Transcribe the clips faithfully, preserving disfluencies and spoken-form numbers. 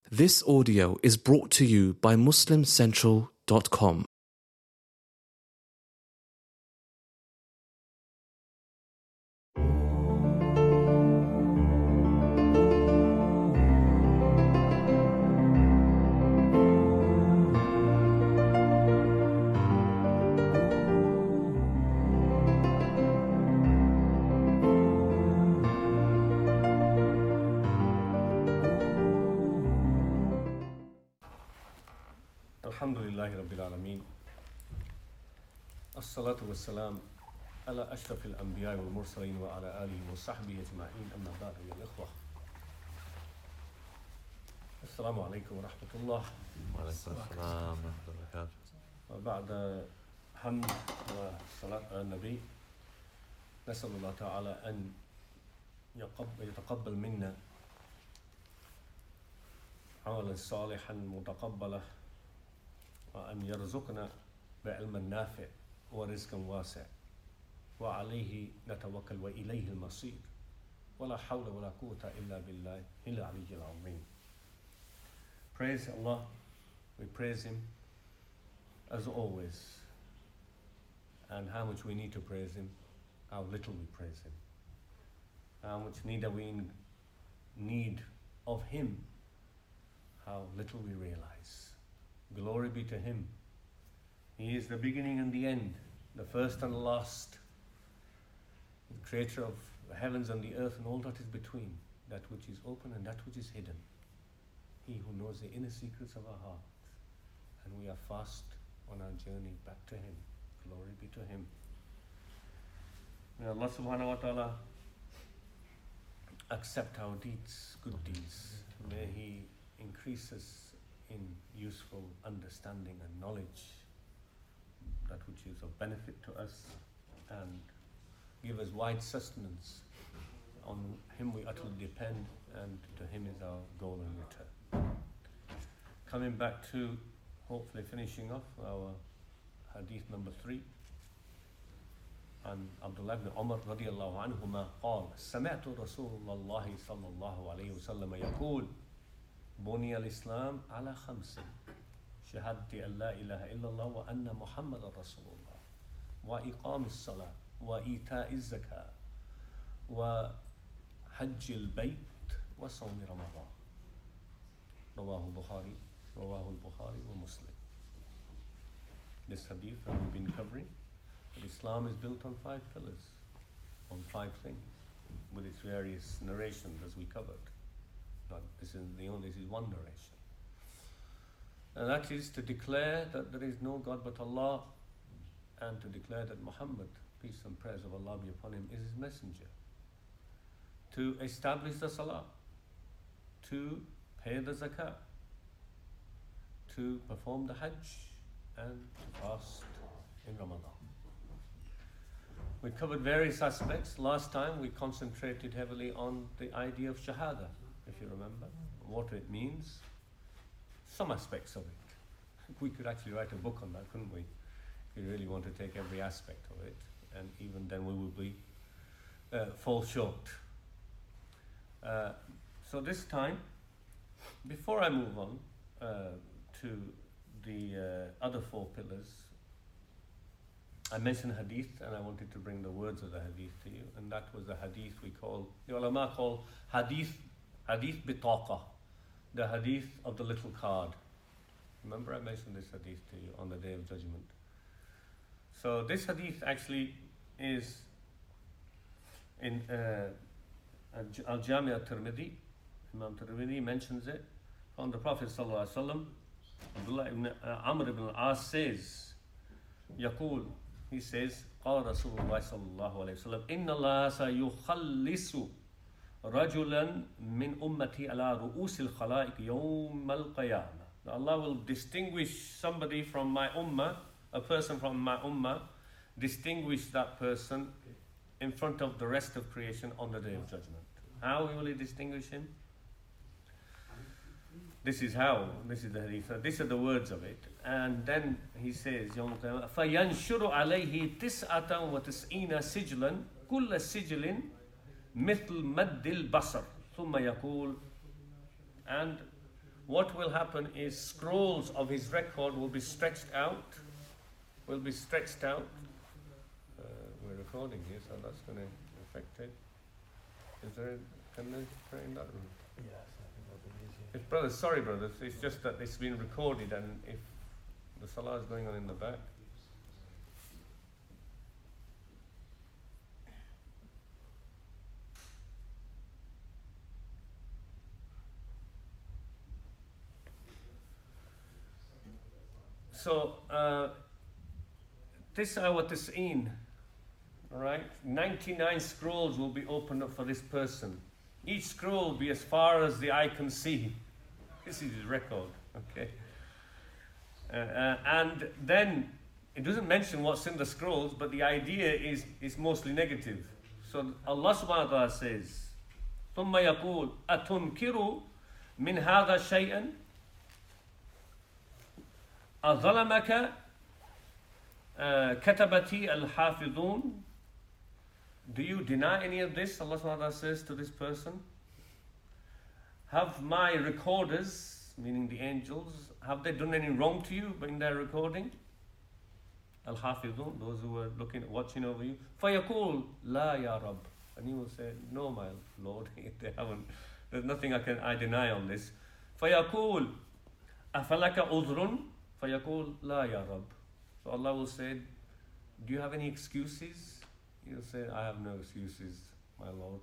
This audio is brought to you by Muslim Central dot com. Alhamdulillahi Rabbil Alameen. As-salatu was-salam ala ashrafil anbiya wal mursaleen wa ala alihi wa sahbihi ajma'in amma ba'du ya ikhwah. Assalamu alaikum wa rahmatullah. Wa alaikum assalam wa rahmatullahi wa barakatuh. وبعد حمد وصلاة على النبي نسأل الله تعالى أن يتقبل منا عملا صالحا متقبلا وأن يرزقنا بعلم نافع ورزق واسع وعليه نتوكل وإليه المصير ولا حول ولا قوة إلا بالله العلي العظيم. Praise Allah, we praise Him as always, and how much we need to praise Him, how little we praise Him, how much need we in need of Him, how little we realize. Glory be to Him. He is the beginning and the end, the first and the last, the creator of the heavens and the earth and all that is between, that which is open and that which is hidden. He who knows the inner secrets of our hearts. And we are fast on our journey back to Him. Glory be to Him. May Allah subhanahu wa ta'ala accept our deeds, good deeds. May He increase us in useful understanding and knowledge, that which is of benefit to us, and give us wide sustenance. On Him we utterly depend, and to Him is our goal and return. Coming back to, hopefully finishing off our hadith number three. عن عبد الله بن عمر رضي الله عنهما قال سمعت رسول الله صلى الله عليه وسلم يقول بني الإسلام على خمس شهادة أن لا إله إلا الله وأن محمد رسول الله وإقام الصلاة وإيتاء الزكاة وحج البيت وصوم رمضان رواه البخاري رواه البخاري ومسلم. This hadith that we've been covering, that Islam is built on five pillars, on five things, with its various narrations as we covered. Not, this is the only, this is one narration. And that is to declare that there is no God but Allah, and to declare that Muhammad, peace and prayers of Allah be upon him, is his messenger. To establish the salah, to pay the zakah, to perform the hajj, and to fast in Ramadan. We covered various aspects. Last time we concentrated heavily on the idea of shahada, if you remember, what it means, some aspects of it. We could actually write a book on that, couldn't we? If we really want to take every aspect of it, and even then we would be uh, fall short. Uh, so this time, before I move on uh, to the uh, other four pillars, I mentioned hadith, and I wanted to bring the words of the hadith to you, and that was the hadith we call, the ulama call hadith Hadith bitaqa, the hadith of the little card. Remember I mentioned this hadith to you on the Day of Judgment. So this hadith actually is in uh, Al-Jami' al-Tirmidhi. Imam Tirmidhi mentions it from the Prophet sallallahu alaihi wasallam. Abdullah ibn uh, Amr ibn al-As says, Yaqul, he says, قال رسول الله صلى الله عليه وسلم إن الله سيخلص رجلا من أمتي على رؤوس الخلائق يوم القيامة. Allah will distinguish somebody from my ummah, a person from my ummah, distinguish that person in front of the rest of creation on the Day of Judgment. How will He distinguish him? This is how, this is the hadith, these are the words of it. And then he says, يوم القيامة فينشر عليه تسعة وتسعين سجلا كل سجل مثل مد البصر ثم يقول, and what will happen is scrolls of his record will be stretched out, will be stretched out. Uh, we're recording here, so that's going to affect it. Is there, can they pray in that room? Yes, I think that'll be easier. If brothers, sorry brothers, it's just that it's been recorded, and if the salah is going on in the back. So, uh, Tis'a wa Tis'een, alright, ninety-nine scrolls will be opened up for this person. Each scroll will be as far as the eye can see. This is his record, okay? Uh, uh, and then, it doesn't mention what's in the scrolls, but the idea is, is mostly negative. So Allah subhanahu wa ta'ala says, ثُمَّ يَقُولُ أَتُنْكِرُ مِنْ هَذَا شَيْئًا أَظَلَمَكَ كَتَبَتِي الْحَافِظُونَ. Do you deny any of this? Allah subhanahu wa ta'ala says to this person, have my recorders, meaning the angels, have they done any wrong to you in their recording? Al-Hafidhun, those who are looking, watching over you. فَيَقُولُ لَا يَا رَبِّ. And he will say, no, my Lord, they haven't. There's nothing I can I deny on this. فَيَقُولُ أَفَلَكَ عُذْرٌ. فَيَقُولُ لَا يَا رَبِّ. So Allah will say, do you have any excuses? He'll say, I have no excuses, my Lord.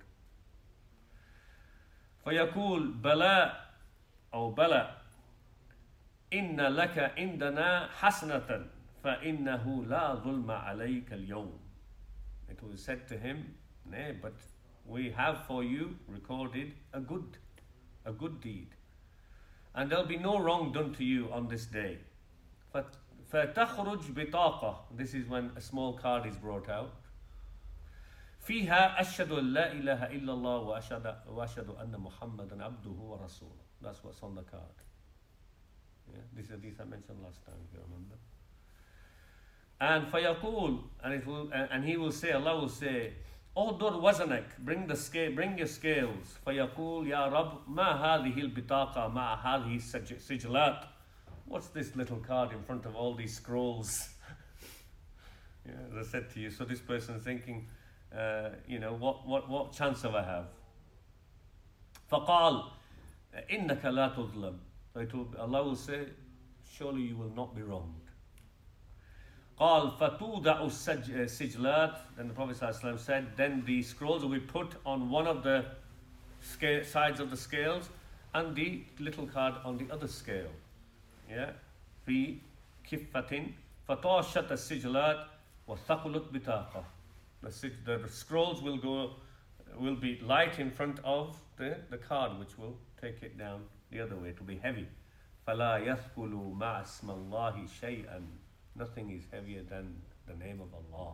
فَيَقُولُ بَلَا أو بَلَا إِنَّ لَكَ عِنْدَنَا حَسْنَةً فَإِنَّهُ لَا ظُلْمَ عَلَيْكَ الْيَوْمِ. It was said to him, nay, but we have for you recorded a good, a good deed. And there'll be no wrong done to you on this day. فَتَخْرُجْ بِطَاقَةً. This is when a small card is brought out. فِيهَا أَشْهَدُ أَن لَا إِلَهَ إِلَّا اللَّهُ وَأَشْهَدُ أَنَّ مُحَمَّدًا عَبْدُهُ وَرَسُولُهُ. That's what's on the card. Yeah, this is hadith I mentioned last time, if you remember. And فَيَقُولُ, and it will, and he will say, Allah will say, أُحْضُرْ وَزْنَكَ, bring the scale, bring your scales. فَيَقُولُ يَا رَبِّ مَا هَذِهِ الْبِطَاقَةِ مَعَ هَذِهِ السِّجْلَاتِ. What's this little card in front of all these scrolls? Yeah, as I said to you, so this person is thinking, uh, you know, what, what, what chance have I have? فَقَالْ إِنَّكَ لَا تُظْلَمْ. So it will, Allah will say, surely you will not be wronged. قال فتوضع السجلات. Then the Prophet ﷺ said, then the scrolls will be put on one of the scale, sides of the scales, and the little card on the other scale. Yeah, في كفة فطاشت السجلات وثقلت بطاقة. The the scrolls will go, will be light in front of the the card, which will take it down the other way. It will be heavy. فلا يثقل مع اسم الله شيئا. Nothing is heavier than the name of Allah.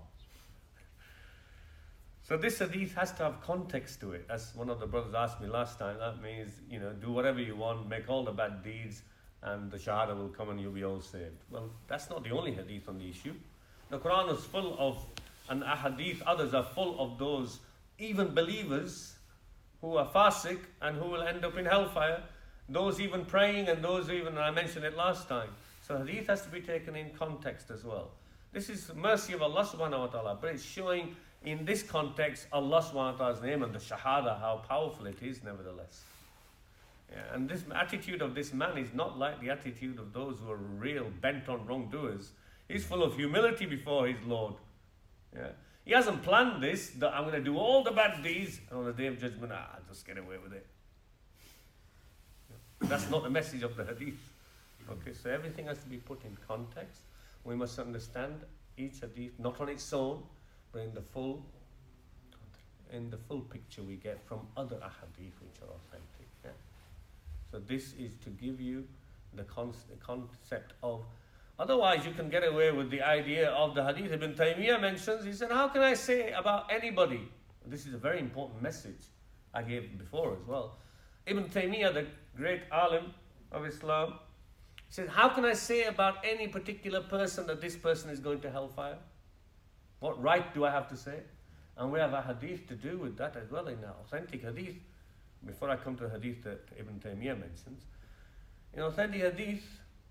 So this hadith has to have context to it. As one of the brothers asked me last time, that means, you know, do whatever you want, make all the bad deeds, and the Shahada will come and you'll be all saved. Well, that's not the only hadith on the issue. The Quran is full of, and ahadith, others are full of those, even believers, who are fasik and who will end up in hellfire. Those even praying and those even, I mentioned it last time. So hadith has to be taken in context as well. This is the mercy of Allah subhanahu wa ta'ala, but it's showing in this context Allah subhanahu wa ta'ala's name and the Shahada, how powerful it is nevertheless. Yeah, and this attitude of this man is not like the attitude of those who are real bent on wrongdoers. He's full of humility before his Lord. Yeah. He hasn't planned this, that I'm going to do all the bad deeds, and on the day of judgment, ah, I'll just get away with it. Yeah. That's not the message of the hadith. Okay, so everything has to be put in context. We must understand each hadith, not on its own, but in the full, in the full picture we get from other ahadith which are authentic. Yeah? So this is to give you the, con- the concept of. Otherwise, you can get away with the idea of the hadith Ibn Taymiyyah mentions. He said, "How can I say about anybody?" This is a very important message I gave before as well. Ibn Taymiyyah, the great alim of Islam, he said, how can I say about any particular person that this person is going to hellfire? What right do I have to say? And we have a hadith to do with that as well, in the authentic hadith. Before I come to the hadith that Ibn Taymiyyah mentions, In authentic hadith,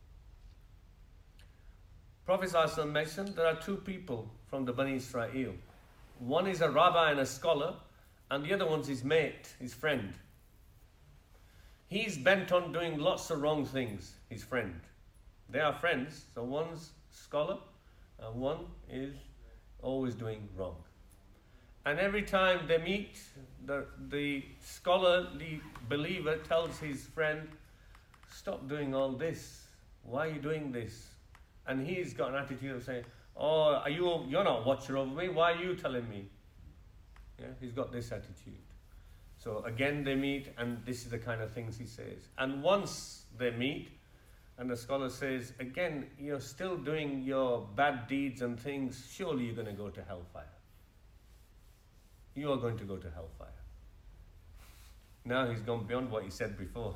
Prophet ﷺ mentioned there are two people from the Bani Israel. One is a rabbi and a scholar, and the other one's his mate, his friend. He's bent on doing lots of wrong things, his friend. They are friends, so one's scholar and one is always doing wrong. And every time they meet, the, the scholarly believer tells his friend, stop doing all this. Why are you doing this? And he's got an attitude of saying, oh, are you, you're not watcher over me. Why are you telling me? Yeah, he's got this attitude. So again they meet, and this is the kind of things he says. And once they meet, and the scholar says, again, you're still doing your bad deeds and things, surely you're going to go to hellfire. You are going to go to hellfire. Now he's gone beyond what he said before.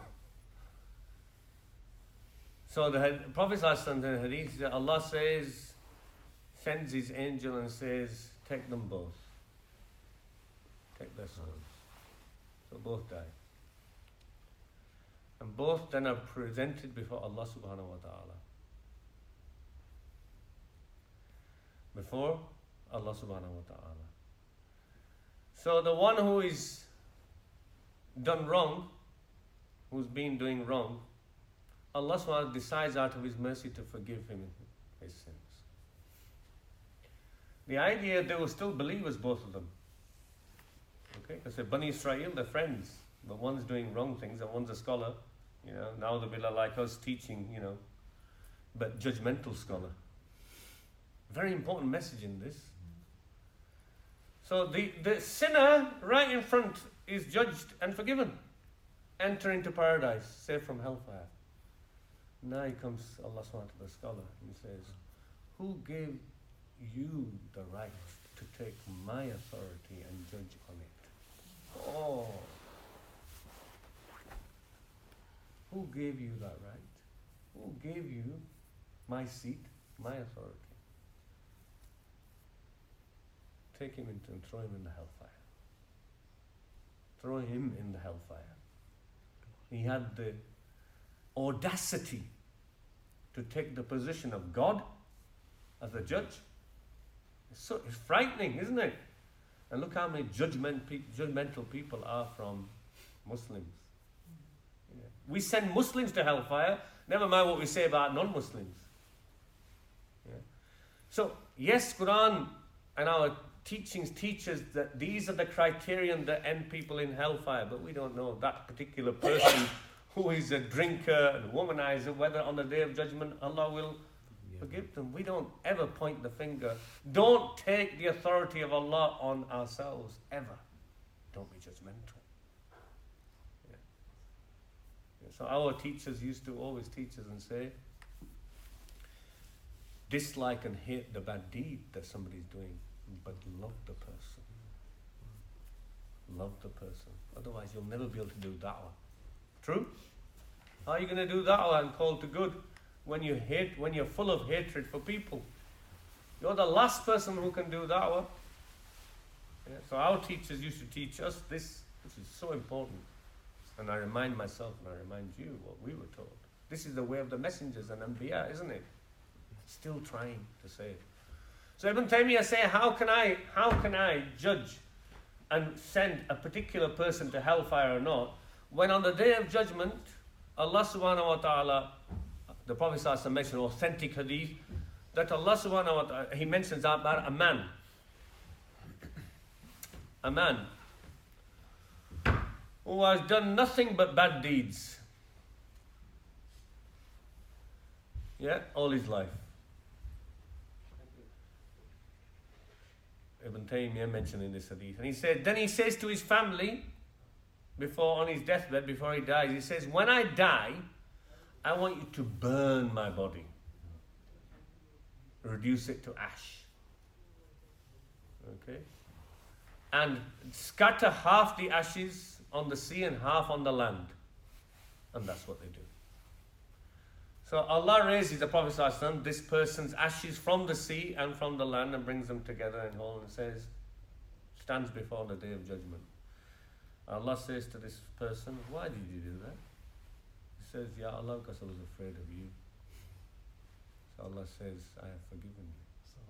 So the Prophet ﷺ in the hadith, Allah says, sends his angel and says, take them both. Take their souls. So both die. And both then are presented before Allah subhanahu wa ta'ala. Before Allah subhanahu wa ta'ala. So the one who is done wrong, who's been doing wrong, Allah subhanahu wa ta'ala decides out of His mercy to forgive him his sins. The idea, they were still believers, both of them. Okay, because they're Bani Israel, they're friends, but one's doing wrong things and one's a scholar. You know, now the billah like us teaching, you know, but judgmental scholar. Very important message in this. So the, the sinner right in front is judged and forgiven. Enter into paradise, saved from hellfire. Now he comes, Allah subhanahu wa ta'ala, to the scholar, and he says, who gave you the right to take my authority and judge on it? Oh. Who gave you that right? Who gave you my seat, my authority? Take him into and throw him in the hellfire. Throw him in the hellfire. He had the audacity to take the position of God as a judge. It's, so, it's frightening, isn't it? And look how many judgment pe- judgmental people are from Muslims. Yeah. We send Muslims to hellfire, never mind what we say about non-Muslims. Yeah. So, yes, Quran and our teachings teach us that these are the criterion that end people in hellfire, but we don't know that particular person who is a drinker and womanizer, whether on the Day of Judgment Allah will yeah. forgive them. We don't ever point the finger. Don't take the authority of Allah on ourselves, ever. Don't be judgmental. Yeah. Yeah. So our teachers used to always teach us and say, dislike and hate the bad deed that somebody's doing, but love the person. Love the person. Otherwise you'll never be able to do da'wah. True? How are you going to do da'wah and call to good when you hate, when you're full of hatred for people? You're the last person who can do da'wah. Yeah, so our teachers used to teach us this, which is so important. And I remind myself and I remind you what we were told. This is the way of the messengers and Anbiya, isn't it? Still trying to say it. So Ibn Taymiyyah say, how can I, how can I judge and send a particular person to hellfire or not, when on the Day of Judgment, Allah subhanahu wa ta'ala, the Prophet sallallahu alaihi wasallam mentioned authentic hadith, that Allah subhanahu wa ta'ala, he mentions about a man. A man who has done nothing but bad deeds. Yeah, all his life. Ibn Taymiyyah mentioned in this hadith. And he said, then he says to his family, before on his deathbed, before he dies, he says, when I die, I want you to burn my body. Reduce it to ash. Okay? And scatter half the ashes on the sea and half on the land. And that's what they do. So Allah raises the Prophet ﷺ, this person's ashes from the sea and from the land, and brings them together in whole and says, stands before the Day of Judgment. Allah says to this person, why did you do that? He says, Ya Allah, because I was afraid of you. So Allah says, I have forgiven you.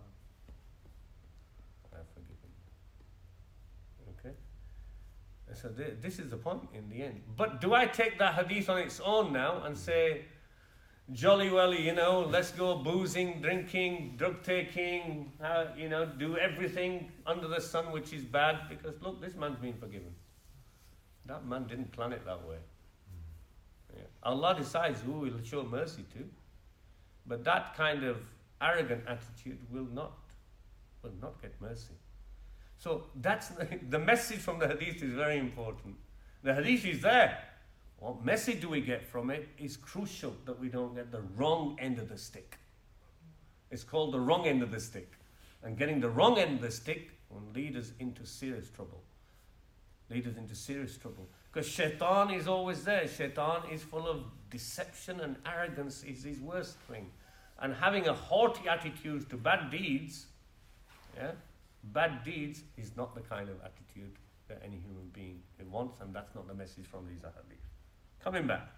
I have forgiven you. Okay? And so th- this is the point in the end. But do I take that hadith on its own now and say, jolly well, you know, let's go boozing, drinking, drug taking, uh, you know, do everything under the sun which is bad, because look, this man's been forgiven. That man didn't plan it that way. Yeah. Allah decides who will show mercy to, but that kind of arrogant attitude will not, will not get mercy. So that's the, the message from the hadith is very important. The hadith is there. What message do we get from it is crucial, that we don't get the wrong end of the stick. It's called the wrong end of the stick. And getting the wrong end of the stick will lead us into serious trouble. Lead us into serious trouble. Because shaitan is always there. Shaitan is full of deception, and arrogance is his worst thing. And having a haughty attitude to bad deeds, yeah, bad deeds is not the kind of attitude that any human being wants, and that's not the message from these ahadith. Coming back.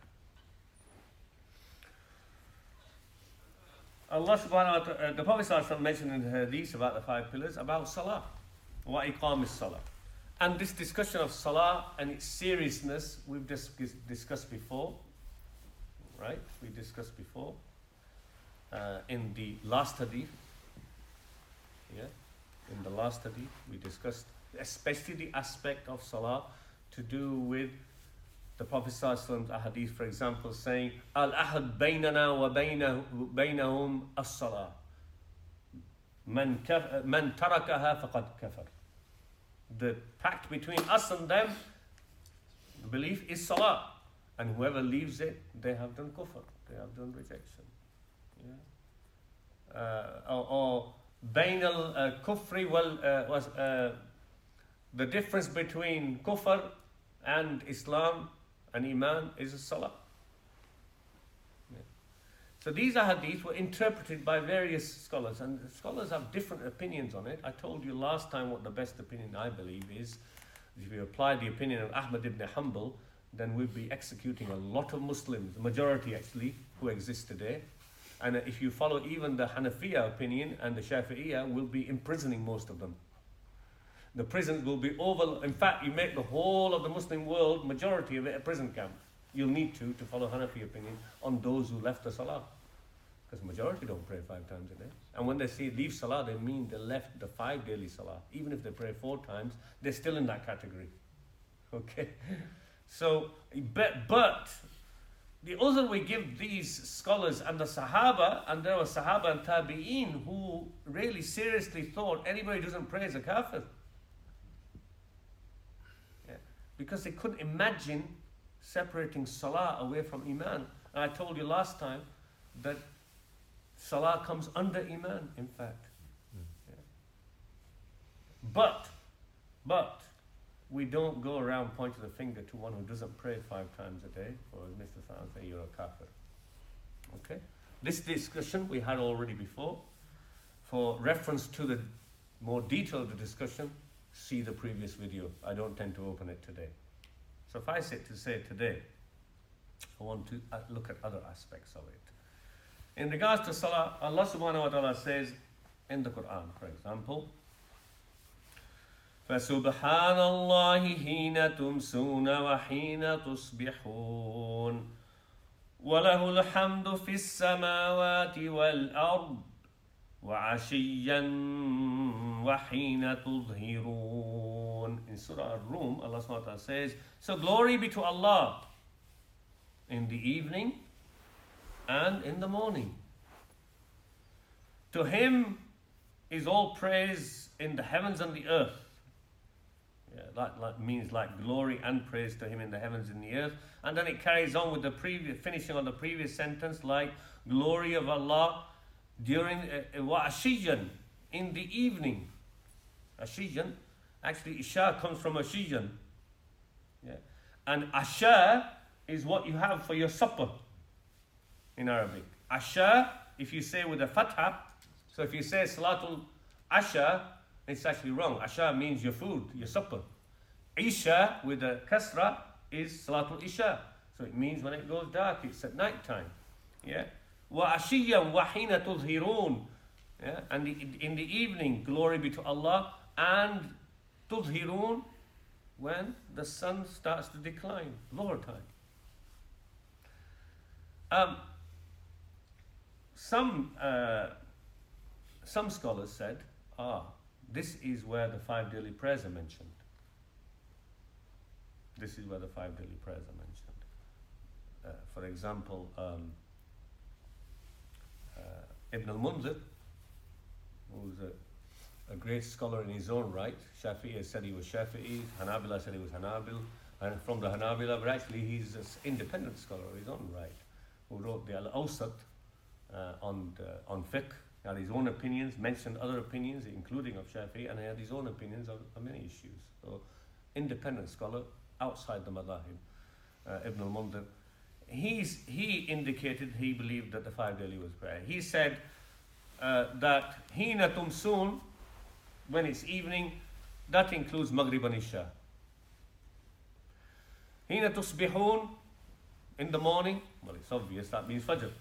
Allah subhanahu wa ta'ala, the Prophet sallallahu alaihi wasallam mentioned in the hadith about the five pillars, about salah, wa iqam is salah. And this discussion of salah and its seriousness, we've dis- discussed before, right? We discussed before uh, in the last hadith. Yeah, in the last hadith, we discussed especially the aspect of salah to do with the Prophet ﷺ hadith, for example, saying, Al-ahad baynana wa baynahum as-salah. Man tarakaha faqad kafar. The pact between us and them, the belief is salah. And whoever leaves it, they have done kufr. They have done rejection. Yeah. Uh, or, or bayn al-kufri wal, uh, was uh, the difference between kufr and Islam and Iman is a salah. Yeah. So these ahadith were interpreted by various scholars, and scholars have different opinions on it. I told you last time what the best opinion I believe is. If we apply the opinion of Ahmad ibn Hanbal, then we'd be executing a lot of Muslims, the majority actually, who exist today. And if you follow even the Hanafiya opinion and the Shafi'iyya, we'll be imprisoning most of them. The prisons will be over. In fact, you make the whole of the Muslim world, majority of it, a prison camp. You'll need to, to follow Hanafi opinion on those who left the salah. Because the majority don't pray five times a day. And when they say leave salah, they mean they left the five daily salah. Even if they pray four times, they're still in that category. Okay? So, but, but the other we give these scholars and the Sahaba, and there were Sahaba and Tabi'een who really seriously thought anybody who doesn't pray is a kafir. Because they couldn't imagine separating salah away from iman. And I told you last time that salah comes under iman, in fact. Mm. Yeah. But, but, we don't go around pointing the finger to one who doesn't pray five times a day, or as Mister Sa'an say, you're a kafir. Okay? This discussion we had already before. For reference to the more detailed discussion, see the previous video. I don't tend to open it today. Suffice it to say today, I want to look at other aspects of it. In regards to salah, Allah subhanahu wa ta'ala says in the Quran, for example, فَسُبْحَانَ اللَّهِ حِينَ تُمْسُونَ وَحِينَ تُصْبِحُونَ وَلَهُ الْحَمْدُ فِي السَّمَاوَاتِ وَالْأَرْضِ وَعَشِيًّا وَحِينَ تُظْهِرُونَ. In Surah Ar-Rum, Allah subhanahu wa ta'ala says, so glory be to Allah in the evening and in the morning. To Him is all praise in the heavens and the earth. Yeah, that, that means like glory and praise to Him in the heavens and the earth. And then it carries on with the previous, finishing on the previous sentence, like glory of Allah during wa'ashiyan, uh, in the evening. Ashiyan, actually Isha comes from Ashiyan. Yeah. And Asha is what you have for your supper in Arabic. Asha, if you say with a fatha, so if you say Salatul Asha, it's actually wrong. Asha means your food, your supper. Isha with a kasra is Salatul Isha. So it means when it goes dark, it's at night time. Yeah. وَعَشِيًّا وَحِينَ تُظْهِرُونَ. Yeah. And the, in the evening, glory be to Allah, and تُظْهِرُونَ, when the sun starts to decline, lower time. Um, some uh, some scholars said, ah, this is where the five daily prayers are mentioned. This is where the five daily prayers are mentioned. Uh, for example, um, uh, Ibn al-Munzir, who's a, a great scholar in his own right. Shafi'i said he was Shafi'i, Hanabila said he was Hanabil, and from the Hanabila, but actually he's an independent scholar of his own right, who wrote the Al-Awsat uh, on, uh, on fiqh. He had his own opinions, mentioned other opinions, including of Shafi'i, and he had his own opinions on, on many issues. So, independent scholar outside the madhahib, uh, Ibn al-Mundhir. He's, he indicated he believed that the five daily was prayer. He said uh, that hina tumsoon, when it's evening, that includes Maghrib and Isha. Hina tusbihun, in the morning, well, it's obvious, that means Fajr.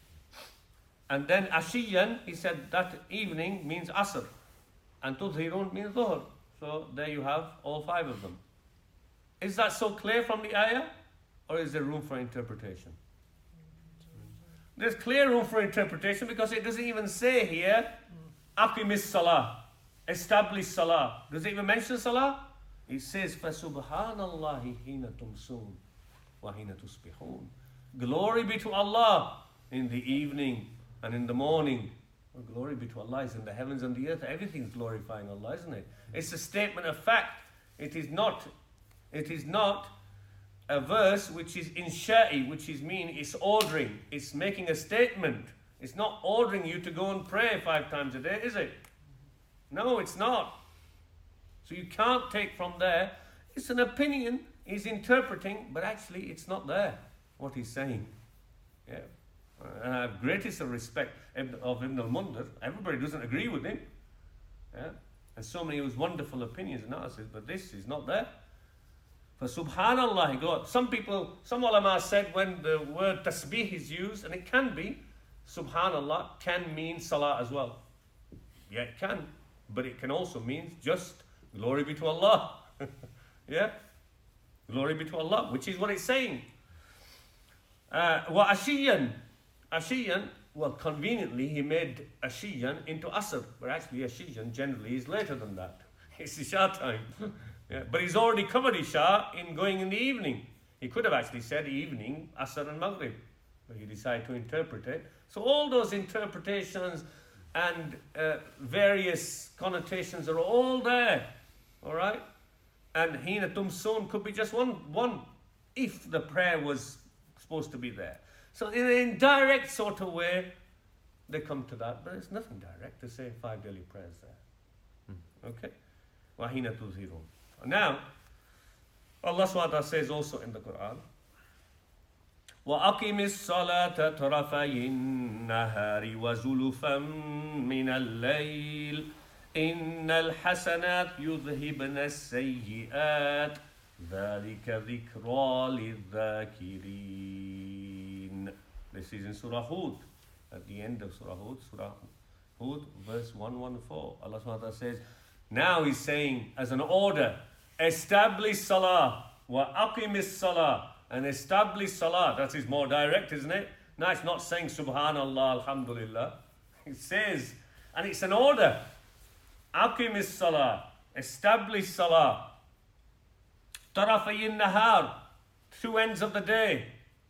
And then Ashiyan, he said that evening means Asr. And Tudhirun means Dhuhr. So there you have all five of them. Is that so clear from the ayah? Or is there room for interpretation? There's clear room for interpretation because it doesn't even say here, Aqimis Salah, establish Salah. Does it even mention Salah? It says, فَسُبْحَانَ hina tumsoon wa hina tusbihun. Glory be to Allah in the evening and in the morning. Well, glory be to Allah is in the heavens and the earth. Everything's glorifying Allah, isn't it? It's a statement of fact. It is not, it is not a verse which is insha'i, which is mean, it's ordering. It's making a statement. It's not ordering you to go and pray five times a day, is it? No, it's not. So you can't take from there. It's an opinion. He's interpreting, but actually it's not there, what he's saying. Yeah. And I have greatest respect of Ibn al-Mundhir. Everybody doesn't agree with him. Yeah? And so many of his wonderful opinions and analysis, but this is not there. For subhanallah, God. Some people, some ulama said when the word tasbih is used, and it can be, subhanallah can mean salah as well. Yeah, it can. But it can also mean just glory be to Allah. Yeah? Glory be to Allah, which is what it's saying. Uh, wa ashiyan. Ashiyan, well, conveniently, he made Ashiyan into Asr, but actually Ashiyan generally is later than that. It's Isha time. Yeah, but he's already covered Isha in going in the evening. He could have actually said evening, Asr and Maghrib, but he decided to interpret it. So all those interpretations and uh, various connotations are all there, all right? And Hina Tumsoon could be just one, one, if the prayer was supposed to be there. So in an indirect sort of way, they come to that, but it's nothing direct to say five daily prayers there. Hmm. Okay? Wahina tuzhirun. Now, Allah subhanahu wa ta'ala says also in the Quran, وَأَقِمِ الصَّلَاةَ طَرَفَيِ النَّهَارِ وَزُلُفًا مِنَ اللَّيْلِ إِنَّ الْحَسَنَاتِ يُذْهِبْنَ السَّيِّئَاتِ ذَلِكَ ذِكْرَى لِلذَّاكِرِينَ. This is in Surah Hud, at the end of Surah Hud, Surah Hud, verse one fourteen. Allah subhanahu wa ta'ala says, now he's saying as an order, establish salah, wa aqimis salah, and establish salah. That is more direct, isn't it? Now it's not saying subhanallah, alhamdulillah. It says, and it's an order, aqimis salah, establish salah. Tarafayin nahar, two ends of the day.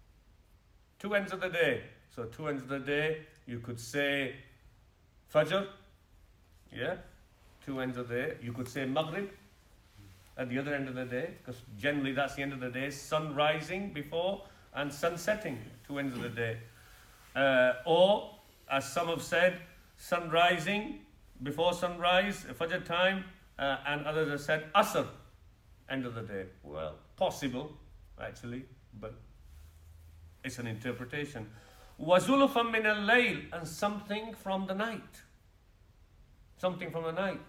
Two ends of the day. So two ends of the day, you could say Fajr, yeah, two ends of the day. You could say Maghrib at the other end of the day, because generally that's the end of the day, sun rising before and sun setting, two ends of the day. Uh, or, as some have said, sun rising before sunrise, Fajr time, uh, and others have said Asr, end of the day. Well, possible, actually, but it's an interpretation. وَزُلُفًا مِنَ اللَّيْلِ, and something from the night. Something from the night.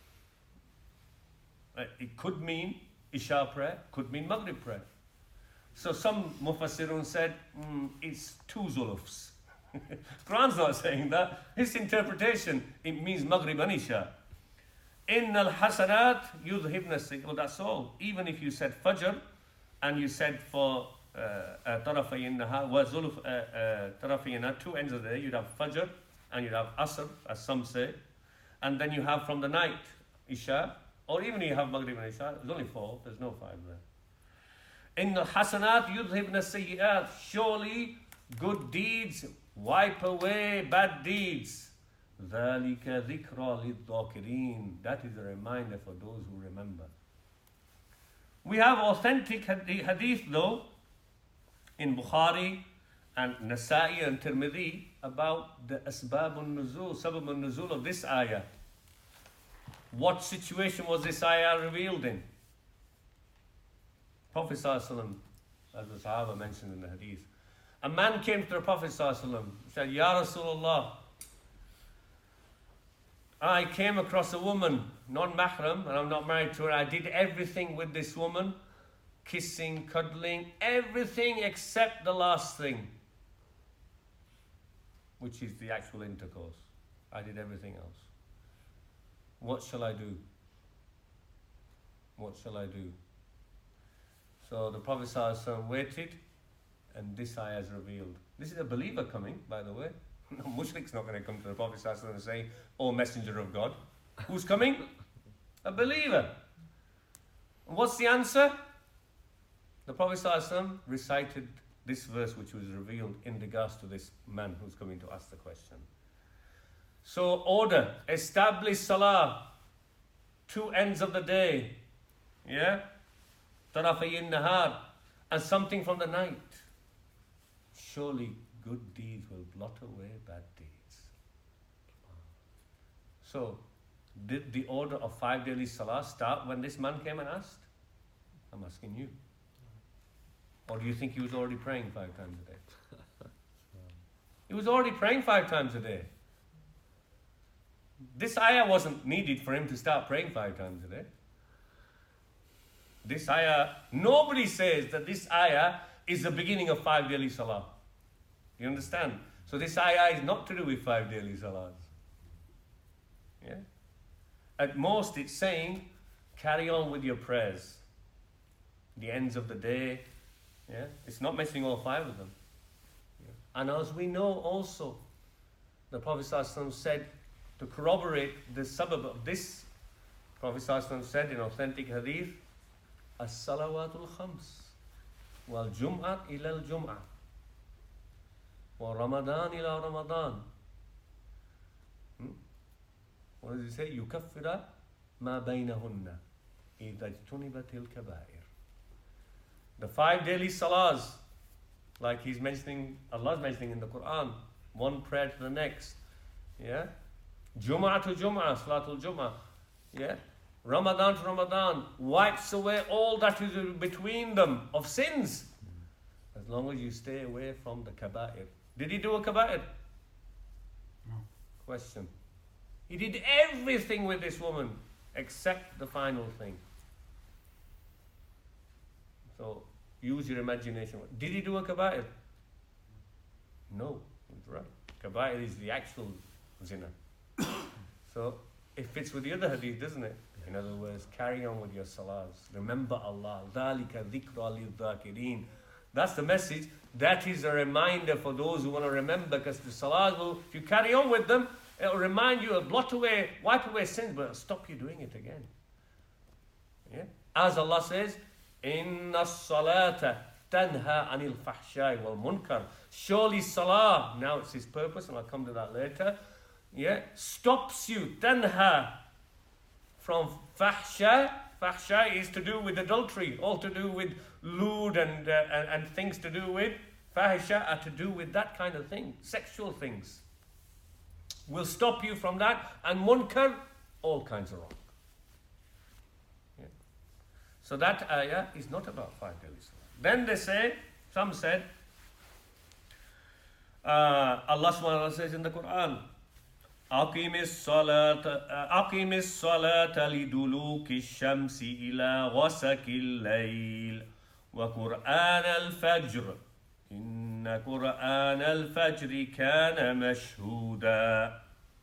Uh, it could mean Isha prayer, could mean Maghrib prayer. So some Mufassirun said mm, it's two Zulufs. Quran's not saying that. His interpretation, it means Maghrib and Isha. Innal hasanat yudhibna sayyi'at. Well, that's all. Even if you said Fajr and you said for Tarafay an-Nahar wa Zuluf Tarafay an-Nahar, two ends of the day, you'd have Fajr and you'd have Asr, as some say, and then you have from the night Isha, or even you have Maghrib and Isha. There's only four. There's no five there. Innal hasanat yudhibna sayyi'at. Surely good deeds wipe away bad deeds. ذَلِكَ ذِكْرَى لِلذَّاكِرِينَ. That is a reminder for those who remember. We have authentic hadith though in Bukhari and Nasa'i and Tirmidhi about the asbab al-nuzul, sabab al-nuzul of this ayah. What situation was this ayah revealed in? Prophet ﷺ, as the Sahaba mentioned in the hadith, a man came to the Prophet ﷺ, said, Ya Rasulullah, I came across a woman, non-mahram, and I'm not married to her. I did everything with this woman, kissing, cuddling, everything except the last thing, which is the actual intercourse. I did everything else. What shall I do? What shall I do? So the Prophet ﷺ waited, and this ayah is revealed. This is a believer coming, by the way. No, Mushrik's not going to come to the Prophet ﷺ and say, "O Messenger of God." Who's coming? A believer. And what's the answer? The Prophet ﷺ recited this verse which was revealed in regards to this man who's coming to ask the question. So order, establish salah, two ends of the day, yeah? Tarafayin nahar, and something from the night. Surely good deeds will blot away bad deeds. So, did the order of five daily salah start when this man came and asked? I'm asking you. Or do you think he was already praying five times a day? He was already praying five times a day. This ayah wasn't needed for him to start praying five times a day. This ayah, nobody says that this ayah is the beginning of five daily salah. You understand? So this ayah is not to do with five daily salahs. Yeah? At most it's saying, carry on with your prayers. The ends of the day. Yeah? It's not mentioning all five of them. Yeah? And as we know also, the Prophet ﷺ said, to corroborate the sabab of this, Prophet ﷺ said in authentic hadith, as-salawatul khams, wal jum'ah ila al-jum'ah, wa ramadan ila ramadan. Hmm? What does he say? Yukaffira ma baynahunna idha ijtunibatil kaba'ir. The five daily salahs, like he's mentioning, Allah's mentioning in the Quran, one prayer to the next. Yeah? Jum'ah to Jum'ah, Salatul Jum'ah. Yeah? Ramadan to Ramadan wipes away all that is between them of sins. As long as you stay away from the kaba'ir. Did he do a kaba'ir? No. Question. He did everything with this woman except the final thing. So use your imagination. Did he do a kaba'ir? No. That's right. Kaba'ir is the actual zina. So it fits with the other hadith, doesn't it? In other words, carry on with your salahs. Remember Allah. ذَلِكَ ذِكْرَى لِلذَّاكِرِينَ. That's the message. That is a reminder for those who want to remember, because the salahs will, if you carry on with them, it will remind you, it'll blot away, wipe away sins, but it'll stop you doing it again. Yeah? As Allah says, إِنَّ الصَّلَاةَ تَنْهَا عَنِ الْفَحْشَاءِ وَالْمُنْكَرِ. Surely salah, now it's his purpose, and I'll come to that later, yeah, stops you, tanha, from fahsha. Fahsha is to do with adultery, all to do with lewd and, uh, and, and things to do with, fahisha are to do with that kind of thing, sexual things. Will stop you from that, and munkar, all kinds of wrong. Yeah. So that ayah is not about five daily salah. Then they say, some said, uh, Allah subhanahu wa ta'ala says in the Quran, أقم الصلاة أقم الصلاة لدلوك الشمس إلى غسق الليل وَقُرْآنَ الْفَجْرِ إِنَّ قُرْآنَ الْفَجْرِ كَانَ مَشْهُودًا.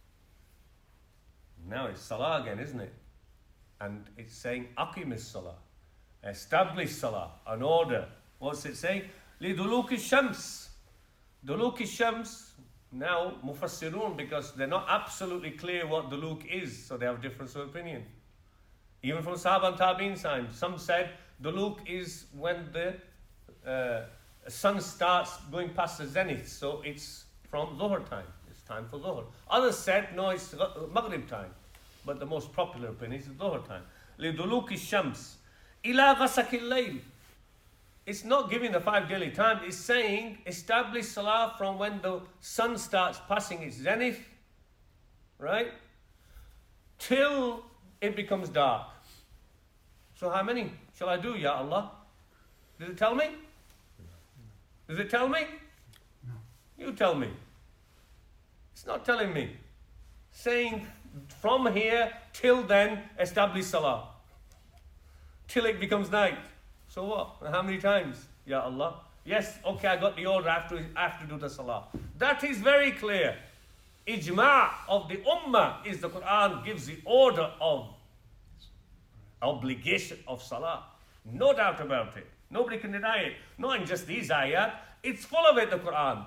Now it's salah again, isn't it? And it's saying aqim as-salah, establish salah, an order. What's it saying? لِدُلُوكِ الشَّمْسِ. Duluk al-shams, now mufassirun, because they're not absolutely clear what duluk is, so they have difference of opinion. Even from Sahaba and Tabi'in time, some said duluk is when the uh, sun starts going past the zenith, so it's from Dhuhr time, it's time for Dhuhr. Others said no, it's Maghrib time, but the most popular opinion is Dhuhr time. لِدُلُوكِ الشَّمْسِ إِلَى غَسَكِ اللَّيْلِ. It's not giving the five daily time, it's saying establish salah from when the sun starts passing its zenith, right? Till it becomes dark. So how many shall I do, Ya Allah? Does it tell me? Does it tell me? No. You tell me. It's not telling me. Saying from here till then establish salah. Till it becomes night. So what? How many times? Ya Allah. Yes, okay, I got the order after after do the salah. That is very clear. Ijma' of the ummah is the Quran gives the order of obligation of salah. No doubt about it. Nobody can deny it. Not in just these ayat. It's full of it, the Quran.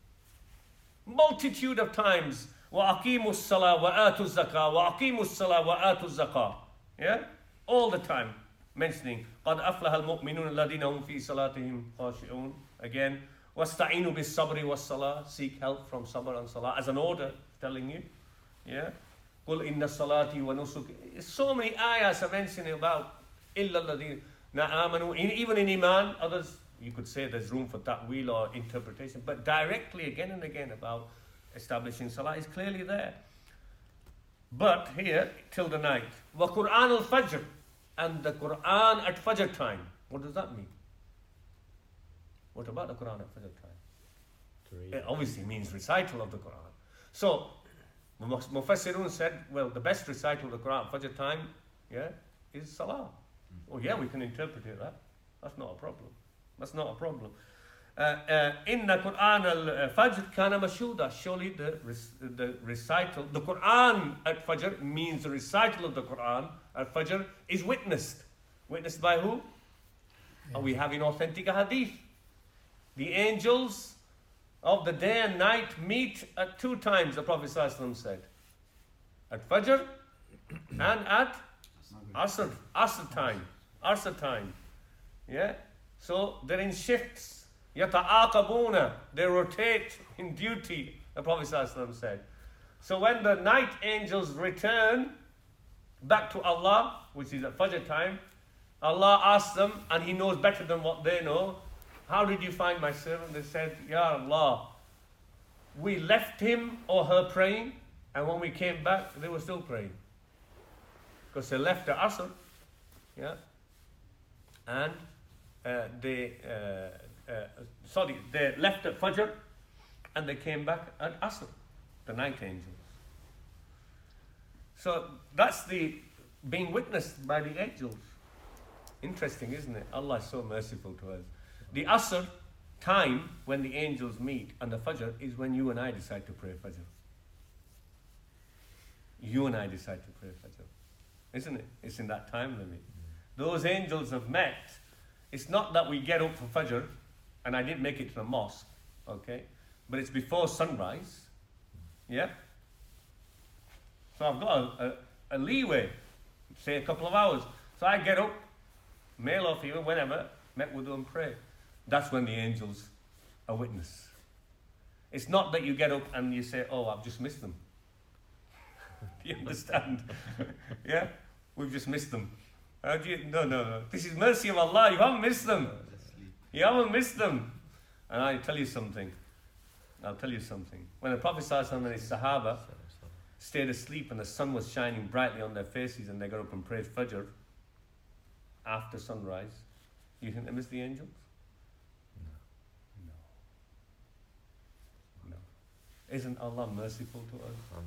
Multitude of times. وَأَقِيمُوا الصَّلَاةَ وَآتُوا الزَّكَاةَ وَأَقِيمُوا الصَّلَاةَ وَآتُوا الزَّكَاةَ. Yeah? All the time. Mentioning قَدْ أَفْلَحَ الْمُؤْمِنُونَ الَّذِينَ هُمْ فِي صَلَاتِهِمْ خَاشِعُونَ. Again, وَاسْتَعِينُوا بِالصَّبْرِ وَالصَّلَاةِ. Seek help from sabr and salah as an order, telling you. Yeah? قُلْ إِنَّ الصَّلَاةِ وَنُسُكِ. So many ayahs are mentioning about إِلَّا الَّذِينَ آمَنُوا. Even in Iman, others, you could say there's room for ta'wil or interpretation, but directly again and again about establishing salah is clearly there. But here, till the night. وَقُرْآنَ الْفَجْرِ. And the Quran at Fajr time. What does that mean? What about the Quran at Fajr time? It obviously means recital of the Quran. So, Mufassirun said, well, the best recital of the Quran at Fajr time, yeah, is Salah. Oh yeah, we can interpret it that. That's not a problem. That's not a problem. Inna Quran al-Fajr kana mashhuda. Surely the, the recital, the Quran at Fajr means the recital of the Quran at Fajr is witnessed. Witnessed by who? Yeah. Are we having authentic hadith? The angels of the day and night meet at two times, the Prophet ﷺ said. At Fajr and at Asr. Asr time. Asr time. Yeah? So they're in shifts. Yata'aqabuna, they rotate in duty, the Prophet ﷺ said. So when the night angels return back to Allah, which is at Fajr time, Allah asks them, and He knows better than what they know, how did you find my servant? They said, Ya Allah, we left him or her praying, and when we came back, they were still praying. Because they left at Asr, yeah, and uh, they, uh, uh, sorry, they left at Fajr, and they came back at Asr, the night angels. So that's the being witnessed by the angels. Interesting, isn't it? Allah is so merciful to us. The Asr time when the angels meet and the Fajr is when you and I decide to pray Fajr. You and I decide to pray Fajr. Isn't it? It's in that time limit. Those angels have met. It's not that we get up for Fajr and I didn't make it to the mosque, okay? But it's before sunrise. Yeah? So I've got a, a, a leeway, say a couple of hours. So I get up, male or female, whenever, met with them, pray. That's when the angels are witness. It's not that you get up and you say, oh, I've just missed them. Do you understand? Yeah? We've just missed them. How do you, no, no, no. This is mercy of Allah. You haven't missed them. You haven't missed them. And I'll tell you something. I'll tell you something. When the Prophet ﷺ and his Sahaba stayed asleep and the sun was shining brightly on their faces and they got up and prayed Fajr after sunrise, you think they missed the angels? No. No. No. Isn't Allah merciful to us?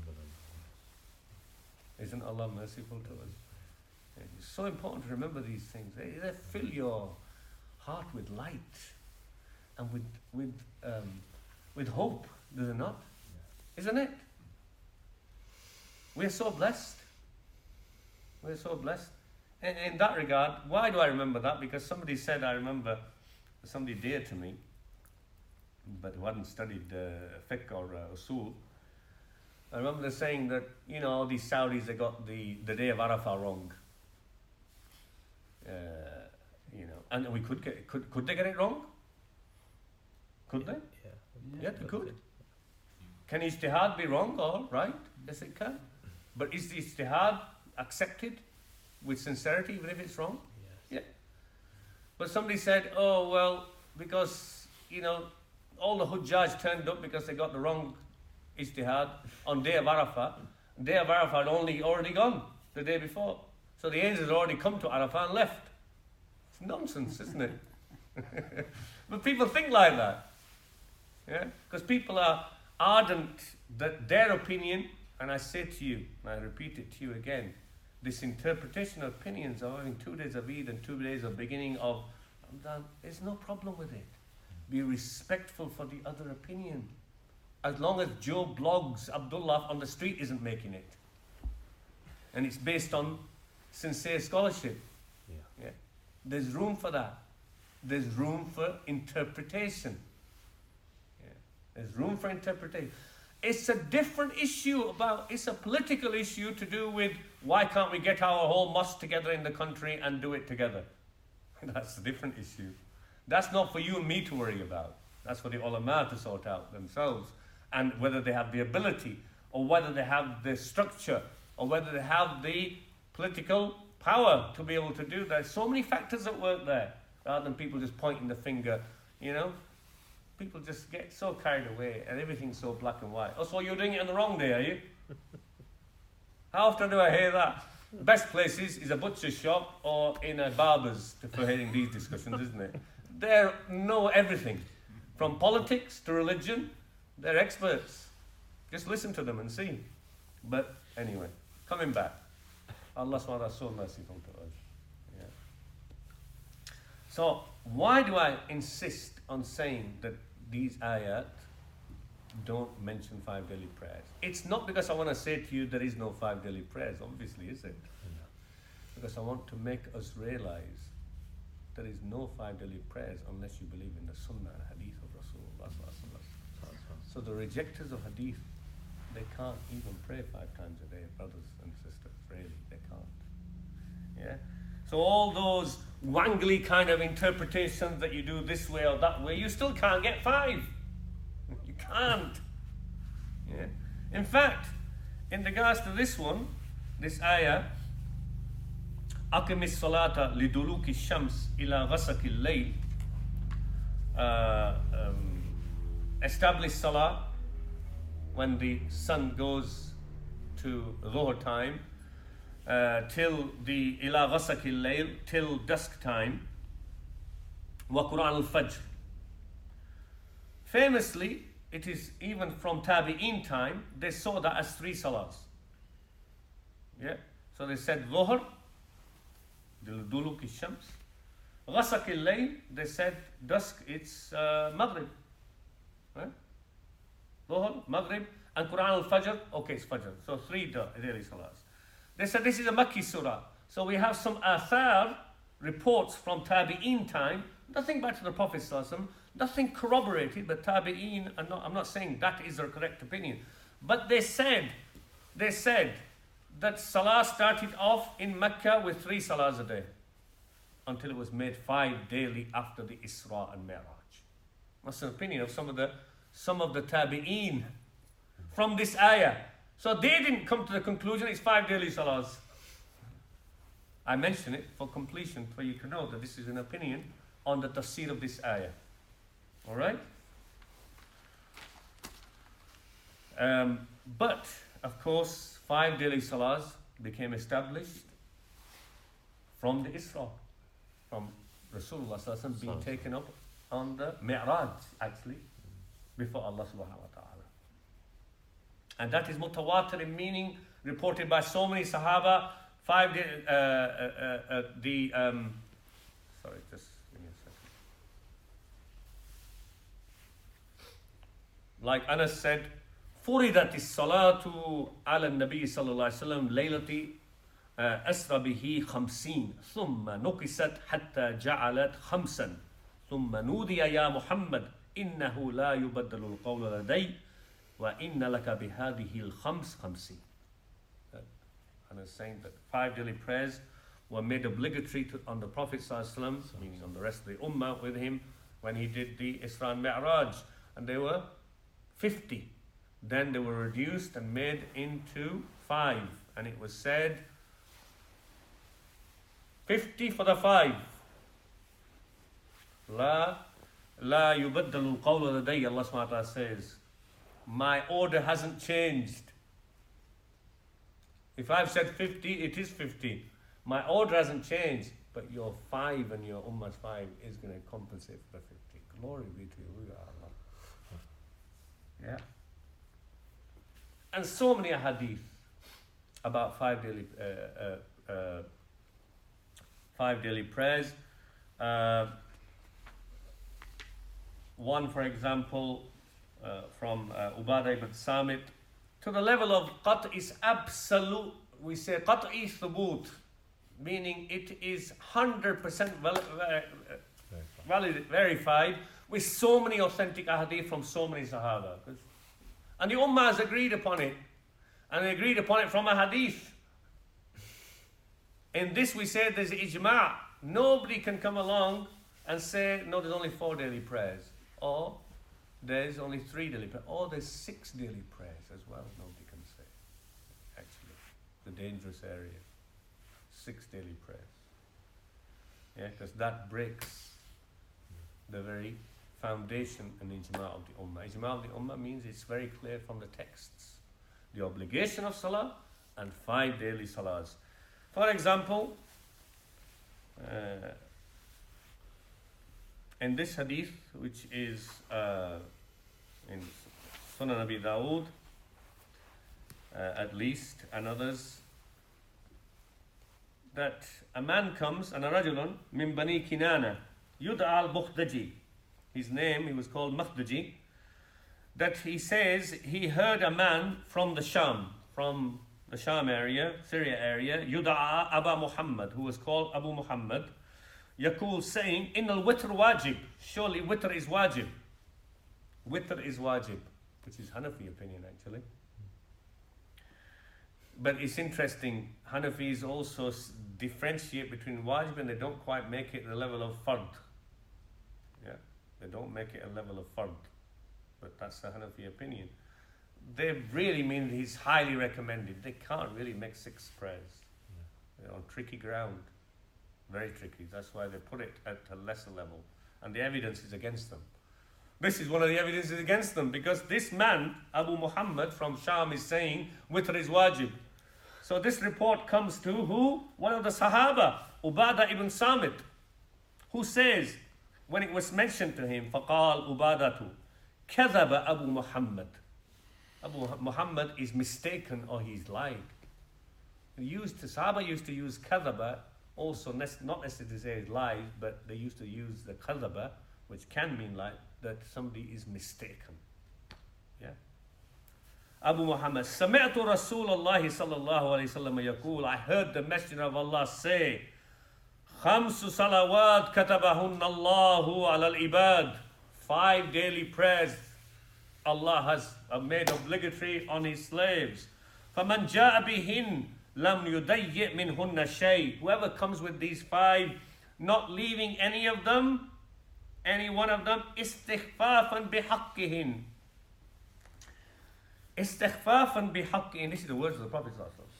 Isn't Allah merciful to us? It's so important to remember these things. They, they fill your heart with light and with with um, with hope, does it not? Yeah. Isn't it? We're so blessed. We're so blessed. And in that regard, why do I remember that? Because somebody said, I remember, somebody dear to me, but who hadn't studied uh, fiqh or uh, usul. I remember them saying that, you know, all these Saudis, they got the, the day of Arafah wrong. Uh, you know, and we could get, could, could they get it wrong? Could they? Yeah. Yeah, they could. Can ijtihad be wrong or right? Yes, it can. But is the ijtihad accepted with sincerity, even if it's wrong? Yes. Yeah. But somebody said, oh, well, because, you know, all the Hujjaj turned up because they got the wrong ijtihad on day of Arafah. Day of Arafah had only already gone the day before. So the angels had already come to Arafah and left. It's nonsense, isn't it? But people think like that. Yeah? Because people are ardent that their opinion, and I say to you, and I repeat it to you again, this interpretation of opinions of having two days of Eid and two days of beginning of Ramadan, there's no problem with it. Be respectful for the other opinion. As long as Joe Blogs Abdullah on the street isn't making it. And it's based on sincere scholarship. Yeah. Yeah. There's room for that. There's room for interpretation. Yeah. There's room for interpretation. It's a different issue about, it's a political issue to do with why can't we get our whole mosque together in the country and do it together? That's a different issue. That's not for you and me to worry about. That's for the ulama to sort out themselves. And whether they have the ability, or whether they have the structure, or whether they have the political power to be able to do that. There's so many factors at work there, rather than people just pointing the finger, you know. People just get so carried away and everything's so black and white. Oh, so you're doing it on the wrong day, are you? How often do I hear that? Best places is a butcher's shop or in a barber's for hearing these discussions, isn't it? They know everything. From politics to religion, they're experts. Just listen to them and see. But anyway, coming back. Allah subhanahu wa ta'ala is so merciful to us. Yeah. So, why do I insist on saying that these ayat don't mention five daily prayers? It's not because I want to say to you there is no five daily prayers, obviously, is it? No. Because I want to make us realize there is no five daily prayers unless you believe in the sunnah and hadith of Rasulullah. So the rejectors of hadith, they can't even pray five times a day, brothers and sisters, really, they can't. Yeah? So all those wangly kind of interpretations that you do this way or that way, you still can't get five. You can't. Yeah? In fact, in regards to this one, this ayah, أقم الصلاة لدلوك الشمس إلى غسق الليل, establish salah when the sun goes to dhuhr time, uh, till the ila ghasaq al-layl, till dusk time, wa Quran al-Fajr. Famously, it is even from Tabi'een time, they saw that as three salahs. Yeah? So they said dhuhr, duluk al-shams. Ghasaq al-layl, they said dusk, it's uh, Maghrib. Right? Dhuhr, Maghrib, and Quran al-Fajr, okay, it's Fajr. So three daily salahs. They said this is a Makki surah. So we have some athar, reports from Tabi'een time, nothing back to the Prophet ﷺ, nothing corroborated, but Tabi'een, I'm not, I'm not saying that is their correct opinion. But they said, they said that salah started off in Mecca with three salahs a day, until it was made five daily after the Isra and Mi'raj. That's an opinion of some of the some of the Tabi'een from this ayah. So they didn't come to the conclusion it's five daily salahs. I mention it for completion, for you to know that this is an opinion on the tafsir of this ayah. Alright? Um, but, of course, five daily salahs became established from the Isra, from Rasulullah sallallahu alaihi wasallam being taken up on the Mi'raj, actually, before Allah subhanahu wa ta'ala. And that is mutawatir in meaning, reported by so many Sahaba. Five days, uh, uh, uh, uh, the, um, sorry, just give me a second. Like Anas said, فُرِدَتِ الصَّلَاةُ عَلَى النَّبِيِّ صلى الله عليه وسلم ليلة أسرى به خمسين ثم نقصت حتى جعلت خمسا ثم نودي يا محمد إنه لا يبدل القول لدي وإن لك بهذه الخمس خمسين. And it's saying that five daily prayers were made obligatory to, on the Prophet ﷺ, meaning on the rest of the Ummah with him, when he did the Isra and Mi'raj. And they were fifty. Then they were reduced and made into five. And it was said, fifty for the five. La, la yubaddalu qawla laday, Allah subhanahu wa ta'ala says, my order hasn't changed. If I've said fifty, it is fifty. My order hasn't changed, but your five and your ummah's five is going to compensate for the fifty. Glory be to you, Ya Allah. Yeah. And so many hadith about five daily, uh, uh, uh, five daily prayers. Uh, one, for example, uh, from uh, Ubadah ibn Samit, to the level of qat' is absolute. We say qat'i thubut, meaning it is one hundred percent valid, valid, verified with so many authentic ahadith from so many Sahaba. And the Ummah has agreed upon it. And they agreed upon it from a hadith. In this we say there's ijma'. Nobody can come along and say, no, there's only four daily prayers. Or there's only three daily prayers. Or there's six daily prayers as well. Nobody can say. Actually, the dangerous area. Six daily prayers. Yeah, because that breaks the very foundation and ijma' of the ummah. Ijma' of the ummah means it's very clear from the texts. The obligation of salah and five daily salahs. For example, uh, in this hadith, which is uh, in Sunan Abi Dawood, uh, at least, and others, that a man comes, and a rajulun min bani Kinana, Yud'a al-Bukhdaji. His name, he was called Makhdaji. That he says he heard a man from the Sham, from the Sham area, Syria area, Yud'a Aba Muhammad, who was called Abu Muhammad, Yaqul, saying, Inna al-witr wajib. Surely witr is wajib. Witr is wajib, which is Hanafi opinion actually. But it's interesting, Hanafis also differentiate between wajib and they don't quite make it the level of fard. Yeah, they don't make it a level of fard. But that's the Hanafi opinion. They really mean he's highly recommended. They can't really make six prayers. Yeah. They're on tricky ground. Very tricky. That's why they put it at a lesser level. And the evidence is against them. This is one of the evidences against them because this man, Abu Muhammad from Sham, is saying witr is wajib. So this report comes to who? One of the Sahaba, Ubadah ibn Samit, who says, when it was mentioned to him, فَقَالْ أُبَادَةُ كَذَبَ Abu Muhammad. Abu Muhammad is mistaken or he's lied. He used to, Sahaba used to use kadhaba, also not necessarily to say lies, but they used to use the kadhaba, which can mean lie, that somebody is mistaken. Yeah. Abu Muhammad, سمعت رسول الله صلى الله عليه وسلم يقول, I heard the Messenger of Allah say, خمس صلوات كتبهن الله على العباد. Five daily prayers Allah has made obligatory on His slaves. فَمَنْ جَاءَ بِهِنْ لَمْ يُضَيِّئْ مِنْهُنَّ شَيْءٍ. Whoever comes with these five, not leaving any of them, any one of them, استخفافا بحقهن. استخفافا بحقهن. This is the words of the Prophet.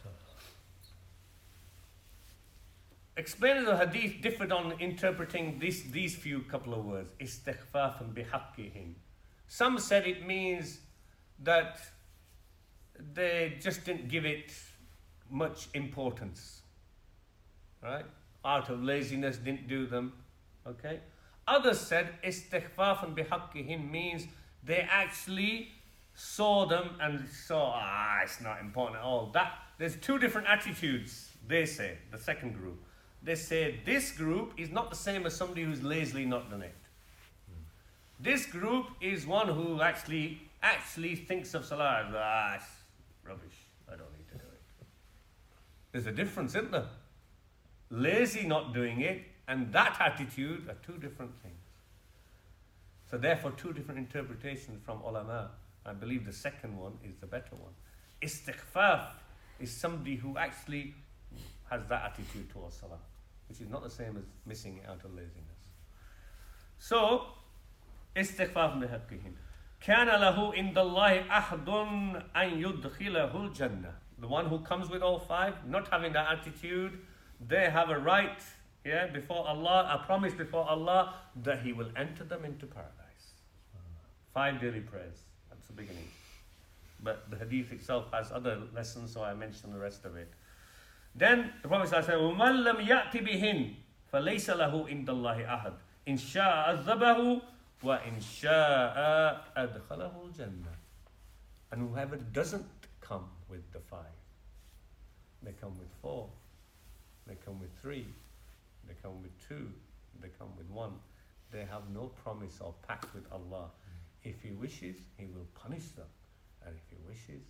Explainers of hadith differed on interpreting this, these few couple of words. Istighfafan bihaqqihim. Some said it means that they just didn't give it much importance. Right? Out of laziness, didn't do them. Okay? Others said istighfafan bihaqqihim means they actually saw them and saw, ah, it's not important at all. That, there's two different attitudes, they say, the second group. They say this group is not the same as somebody who's lazily not done it. Mm. This group is one who actually actually thinks of salah as, ah, it's rubbish, I don't need to do it. There's a difference, isn't there? Lazy not doing it and that attitude are two different things. So therefore, two different interpretations from ulama. I believe the second one is the better one. Istighfaf is somebody who actually has that attitude towards salah, which is not the same as missing it out of laziness. So, istighfaf bihaqqihin. كَانَ لَهُ إِنْدَ اللَّهِ أَحْدٌ أَنْ يُدْخِلَهُ الْجَنَّةِ. The one who comes with all five, not having that attitude, they have a right, yeah, before Allah, a promise before Allah, that He will enter them into paradise. Five daily prayers, that's the beginning. But the hadith itself has other lessons, so I mentioned the rest of it. Then the Prophet said, وَمَنْ لَمْ يَأْتِ بِهِنْ فَلَيْسَ لَهُ إِنْدَ اللَّهِ أَحَدٌ إِنْ شَاءَ أَذَّبَهُ وَإِنْ شَاءَ أَدْخَلَهُ الْجَنَّةِ. And whoever doesn't come with the five, they come with four, they come with three, they come with two, they come with one. They have no promise or pact with Allah. If He wishes, He will punish them. And if He wishes,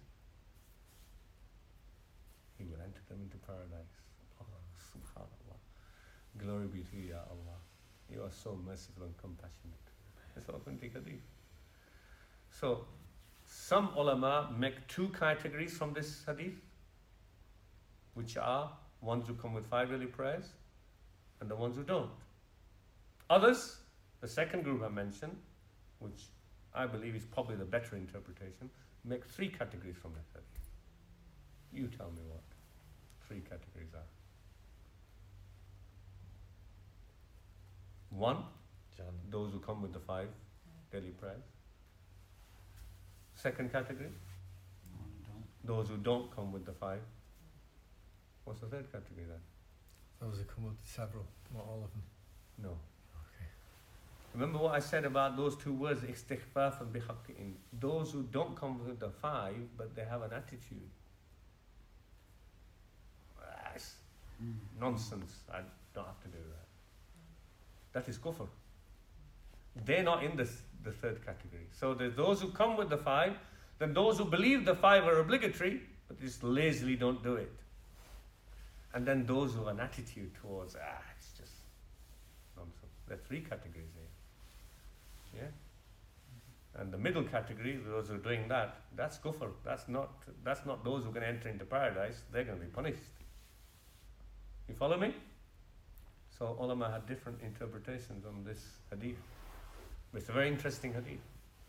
He will enter them into paradise. Oh, subhanallah. Glory be to you, Ya Allah. You are so merciful and compassionate. It's authentic hadith. So, some ulama make two categories from this hadith, which are ones who come with five daily prayers and the ones who don't. Others, the second group I mentioned, which I believe is probably the better interpretation, make three categories from this hadith. You tell me what three categories are. One, Jannah. Those who come with the five daily prayers. Second category, those who don't come with the five. What's the third category then? Those who come with several, not all of them. No. Okay. Remember what I said about those two words, istighfaf and bihaqqi'in. Those who don't come with the five, but they have an attitude. That's nonsense. I don't have to do that. That is kufr. They're not in this, the third category. So there's those who come with the five, then those who believe the five are obligatory, but just lazily don't do it. And then those who have an attitude towards, ah, it's just nonsense. There are three categories here. Yeah? And the middle category, those who are doing that, that's kufr. That's not, that's not those who are going to enter into paradise. They're going to be punished. You follow me? So ulama had different interpretations on this hadith. It's a very interesting hadith.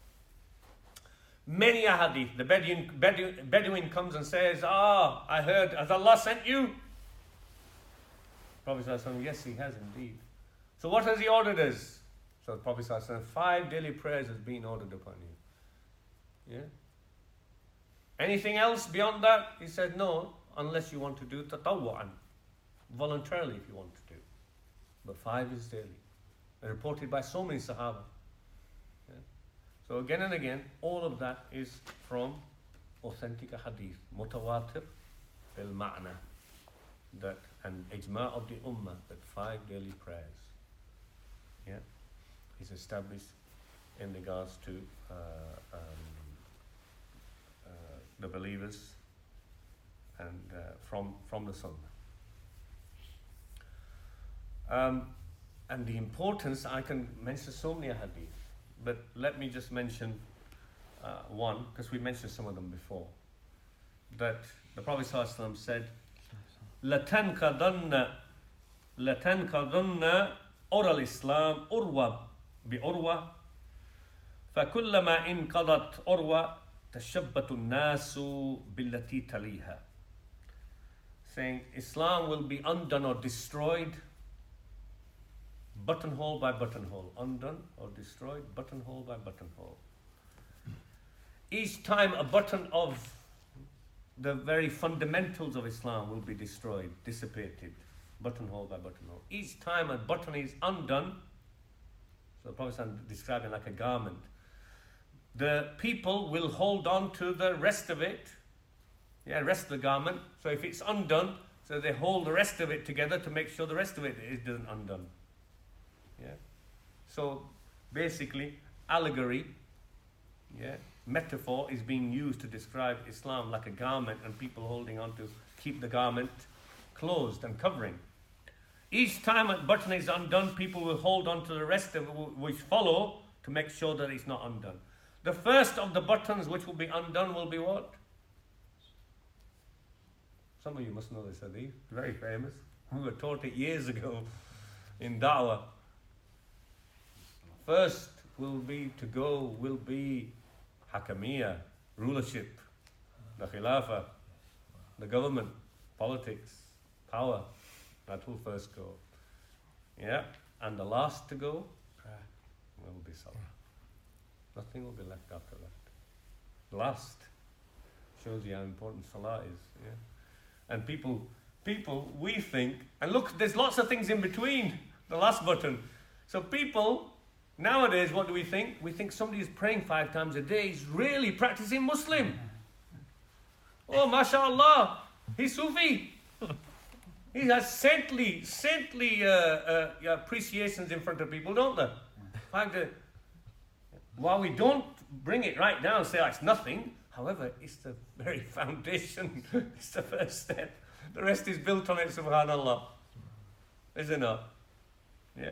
Many a hadith, the Bedouin, Bedouin, Bedouin comes and says, ah, I heard, has Allah sent you? Prophet ﷺ, yes, He has indeed. So what has He ordered us? So the Prophet ﷺ, five daily prayers has been ordered upon you. Yeah? Anything else beyond that? He said, no, unless you want to do tatawwa'an, voluntarily if you want to do. But five is daily. They're reported by so many Sahaba. Yeah? So again and again, all of that is from authentic hadith, mutawatir bil ma'na, that and ijma' of the ummah, that five daily prayers, yeah, is established in regards to uh, um, uh, the believers and uh, from from the sunnah. Um, and the importance, I can mention so many hadith, but let me just mention uh, one, because we mentioned some of them before. That the Prophet ﷺ said, لَتَنْقَضَنَّ لَتَنْقَضَنَّ أُرَى الْإِسْلَامِ أُرْوَةً بِأُرْوَةٍ فَكُلَّمَا إِنْقَضَتْ أُرْوَةً تَشَبَّتُ النَّاسُ بِالَّتِي تَلِيهَا. Saying, Islam will be undone or destroyed buttonhole by buttonhole, undone or destroyed, buttonhole by buttonhole. Each time a button of the very fundamentals of Islam will be destroyed, dissipated, buttonhole by buttonhole. Each time a button is undone, so the Prophet described it like a garment, the people will hold on to the rest of it, yeah, rest of the garment. So if it's undone, so they hold the rest of it together to make sure the rest of it isn't undone. Yeah. So basically, allegory, yeah, metaphor is being used to describe Islam like a garment and people holding on to keep the garment closed and covering. Each time a button is undone, people will hold on to the rest of it which follow to make sure that it's not undone. The first of the buttons which will be undone will be what? Some of you must know this hadith, very famous. We were taught it years ago in Da'wah. First will be to go, will be Hakamiyya, rulership, the Khilafah, the government, politics, power. That will first go. Yeah, and the last to go, prayer, will be Salah. Nothing will be left after that. Last shows you how important Salah is. Yeah, and people, people, we think, and look, there's lots of things in between the last button. So people, nowadays, what do we think? We think somebody who's praying five times a day is really practicing Muslim. Oh, mashallah, he's Sufi. He has saintly, saintly uh, uh, appreciations in front of people, don't they? In fact, uh, while we don't bring it right down and say, oh, it's nothing, however, it's the very foundation. It's the first step. The rest is built on it, subhanallah. Is it not? Yeah.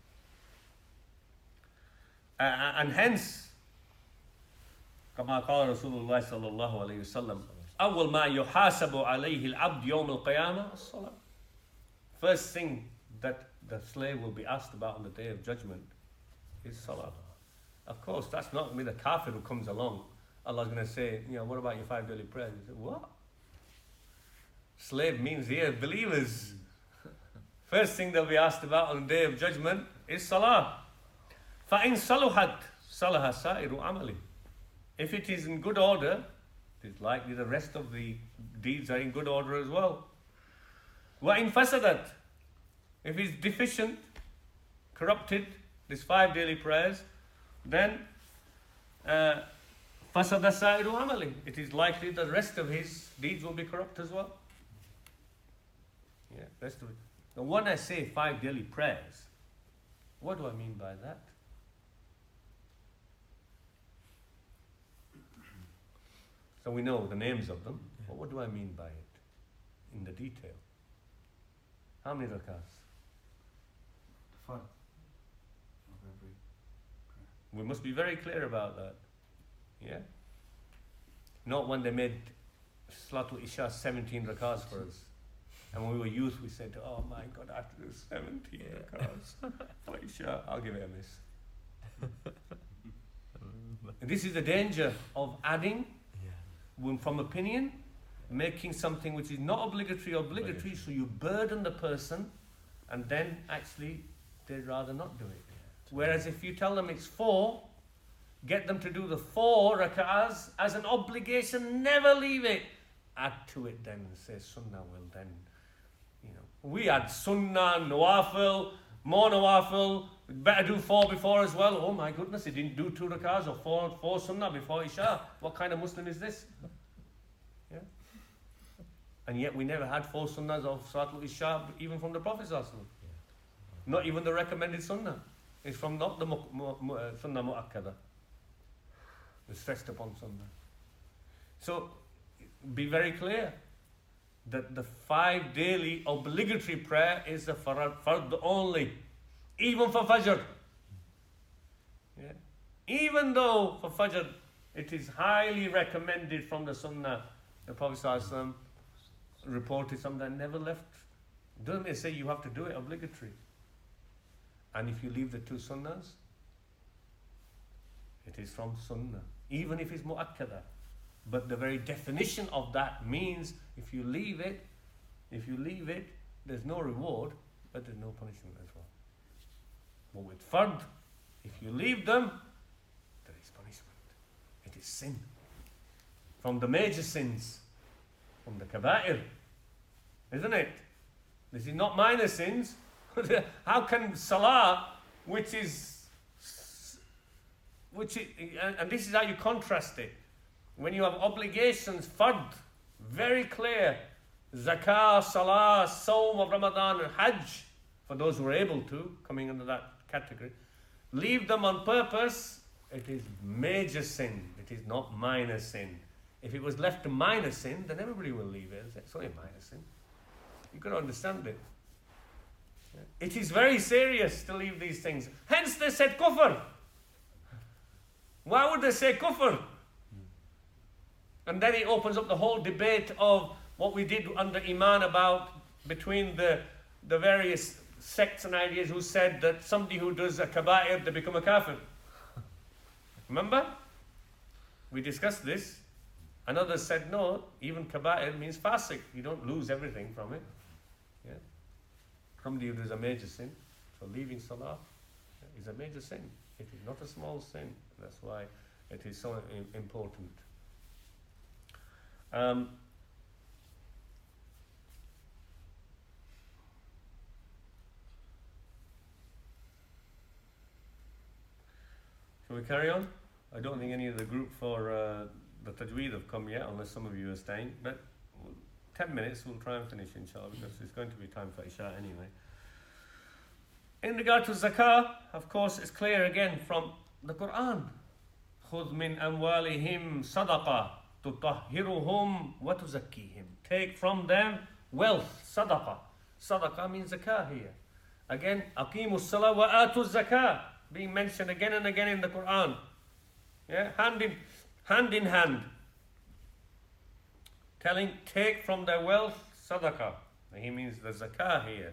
Uh, and hence, كما قال رسول الله صلى الله عليه وسلم أول ما يحاسب عليه العبد يوم القيامة الصلاة. First thing that the slave will be asked about on the day of judgment is salah. Of course, that's not with a kafir who comes along. Allah's going to say, you know, what about your five daily prayers? You say, what? Slave means here believers. First thing they'll be asked about on the day of judgment is salah. فَإِن صَلُحَتْ صَلَحَ سَائِرُ عَمَلِهِ. If it is in good order, it's likely the rest of the deeds are in good order as well. وَإِن فَسَدَتْ. If it's deficient, corrupted, these five daily prayers, then uh, فَسَدَ سَائِرُ عَمَلِهِ. It is likely the rest of his deeds will be corrupt as well. Yeah, rest of it. Now when I say five daily prayers, what do I mean by that? So we know the names of them, but what do I mean by it in the detail? How many rakats? Five. Of every prayer. We must be very clear about that. Yeah? Not when they made Salatul Isha seventeen rakats for us. And when we were youth, we said, oh my God, I have to do seventeen yeah. rakats for Isha. I'll give it a miss. This is the danger of adding from opinion, making something which is not obligatory obligatory, obligatory. So you burden the person, and then actually they'd rather not do it. Yeah. Whereas if you tell them it's four, get them to do the four rak'ahs as an obligation, never leave it. Add to it then and say sunnah, well then, you know. We add sunnah, nawafil, more nawafil, better do four before as well. Oh my goodness, he didn't do two rak'ahs or four, four sunnah before Isha. What kind of Muslim is this? Yeah. And yet we never had four sunnahs of Salatul Isha even from the Prophet ﷺ. Not even the recommended sunnah. It's from not the mu- mu- mu- uh, sunnah mu'akkada. It's stressed upon sunnah. So be very clear that the five daily obligatory prayer is the fard, fard only. Even for Fajr. Yeah. Even though for Fajr it is highly recommended from the Sunnah, the Prophet ﷺ reported something that never left. Doesn't they say you have to do it obligatory? And if you leave the two Sunnahs, it is from Sunnah. Even if it's mu'akkada. But the very definition of that means if you leave it, if you leave it, there's no reward, but there's no punishment as well. But with fard, if you leave them, there is punishment. It is sin. From the major sins, from the kaba'ir, isn't it? This is not minor sins. How can salah, which is, which is, and this is how you contrast it. When you have obligations, fard, very clear, zakah, salah, sawm of Ramadan and hajj, for those who are able to, coming under that category, leave them on purpose, It is major sin. It is not minor sin. If it was left to minor sin, then everybody will leave it. It's only a minor sin. You've got to understand it. It is very serious to leave these things. Hence they said kufr. Why would they say kufr? And then it opens up the whole debate of what we did under Iman about between the, the various sects and ideas who said that somebody who does a kaba'ir, they become a kafir. Remember? We discussed this. And others said, no, even kaba'ir means fasik. You don't lose everything from it. Yeah. Somebody who does a major sin, so leaving salah is a major sin. It is not a small sin. That's why it is so important. Um, shall we carry on? I don't think any of the group for uh, the tajweed have come yet, unless some of you are staying. But ten minutes, we'll try and finish, inshallah, because it's going to be time for Isha anyway. In regard to zakah, of course, it's clear again from the Quran. خُذْ مِنْ أَمْوَالِهِمْ صَدَقَةً تُطَهِّرُهُمْ وَتُزَكِّيهِمْ. Take from them wealth, sadaqah. Sadaqah means zakah here. Again, أَقِيمُوا الصَّلَاةَ وَآتُوا الزَّكَاةَ, being mentioned again and again in the Quran. Yeah, hand in hand. In hand. Telling, take from their wealth, sadaqah. He means the zakah here.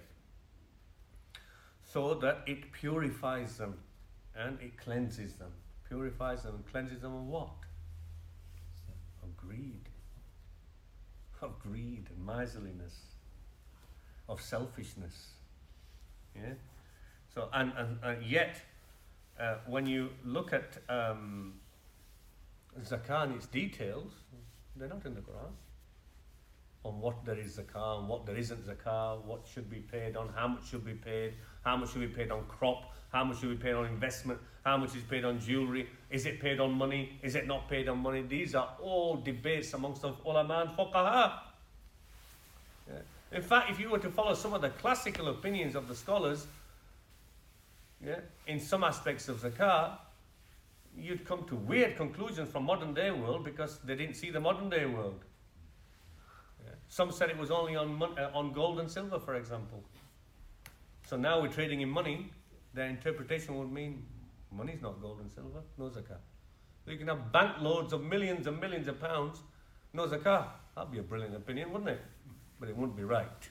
So that it purifies them and it cleanses them. Purifies them and cleanses them of what? Of greed. Of greed and miserliness. Of selfishness. Yeah? So, and, and, and yet, uh, when you look at um, zakah and its details, they're not in the Quran. On what there is zakah and what there isn't zakah, what should be paid on, how much should be paid, how much should be paid on crop, how much should be paid on investment, how much is paid on jewelry, is it paid on money, is it not paid on money? These are all debates amongst the ulama and fuqaha. Yeah. In fact, if you were to follow some of the classical opinions of the scholars, yeah, in some aspects of zakah, you'd come to weird conclusions from modern day world because they didn't see the modern day world. Some said it was only on mon- uh, on gold and silver, for example. So now we're trading in money. Their interpretation would mean money's not gold and silver, no zakah. So you can have bank loads of millions and millions of pounds, no zakah. That'd be a brilliant opinion, wouldn't it? But it wouldn't be right.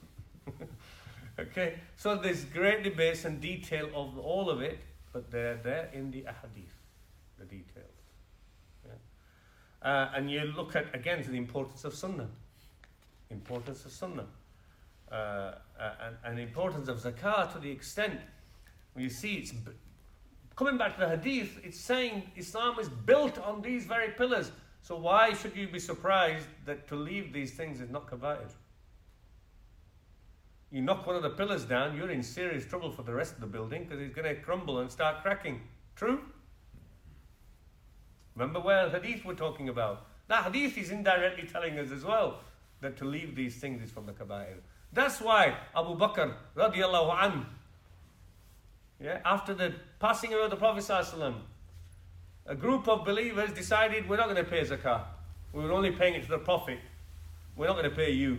Okay, so there's great debates and detail of all of it, but they're there in the ahadith, the details. Yeah. Uh, and you look at, again, to the importance of sunnah. Importance of sunnah uh, uh, and, and importance of zakah to the extent you see it's b- coming back to the hadith, it's saying Islam is built on these very pillars. So why should you be surprised that to leave these things is not kaba'ir? You knock one of the pillars down, you're in serious trouble for the rest of the building because it's going to crumble and start cracking. True? Remember where hadith we're talking about? That hadith is indirectly telling us as well that to leave these things is from the kaba'ir. That's why Abu Bakr radiallahu anhu, yeah, after the passing away of the Prophet sallallahu alaihi wasallam, a group of believers decided we're not going to pay zakah. We were only paying it to the Prophet. We're not going to pay you.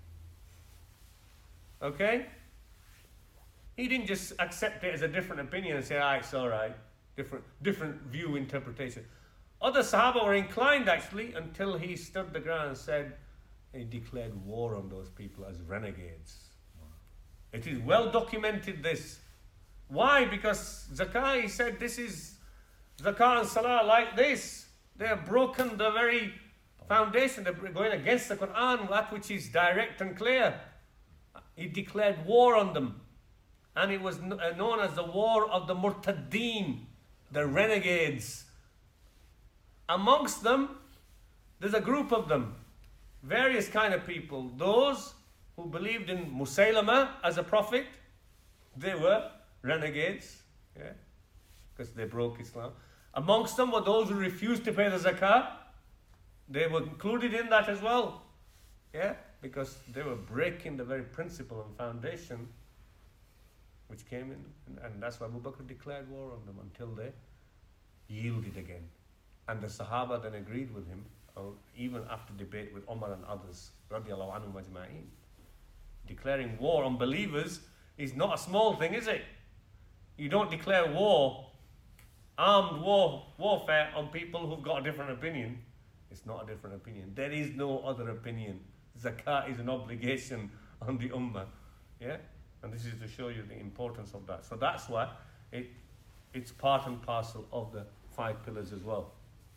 Okay? He didn't just accept it as a different opinion and say, ah, it's all right. Different, different view interpretation. Other Sahaba were inclined actually until he stood the ground and said, he declared war on those people as renegades. It is well documented this. Why? Because zakah, he said, this is zakah and salah like this. They have broken the very foundation. They're going against the Quran, that which is direct and clear. He declared war on them. And it was known as the war of the murtaddeen, the renegades. Amongst them, there's a group of them. Various kind of people. Those who believed in Musaylama as a prophet, they were renegades, yeah, because they broke Islam. Amongst them were those who refused to pay the zakah. They were included in that as well, yeah, because they were breaking the very principle and foundation which came in, and, and that's why Abu Bakr declared war on them until they yielded again. And the Sahaba then agreed with him, uh, even after debate with Umar and others, radiallahu anhum ajma'in. Declaring war on believers is not a small thing, is it? You don't declare war, armed war, warfare on people who've got a different opinion. It's not a different opinion. There is no other opinion. Zakat is an obligation on the Ummah. Yeah? And this is to show you the importance of that. So that's why it, it's part and parcel of the five pillars as well.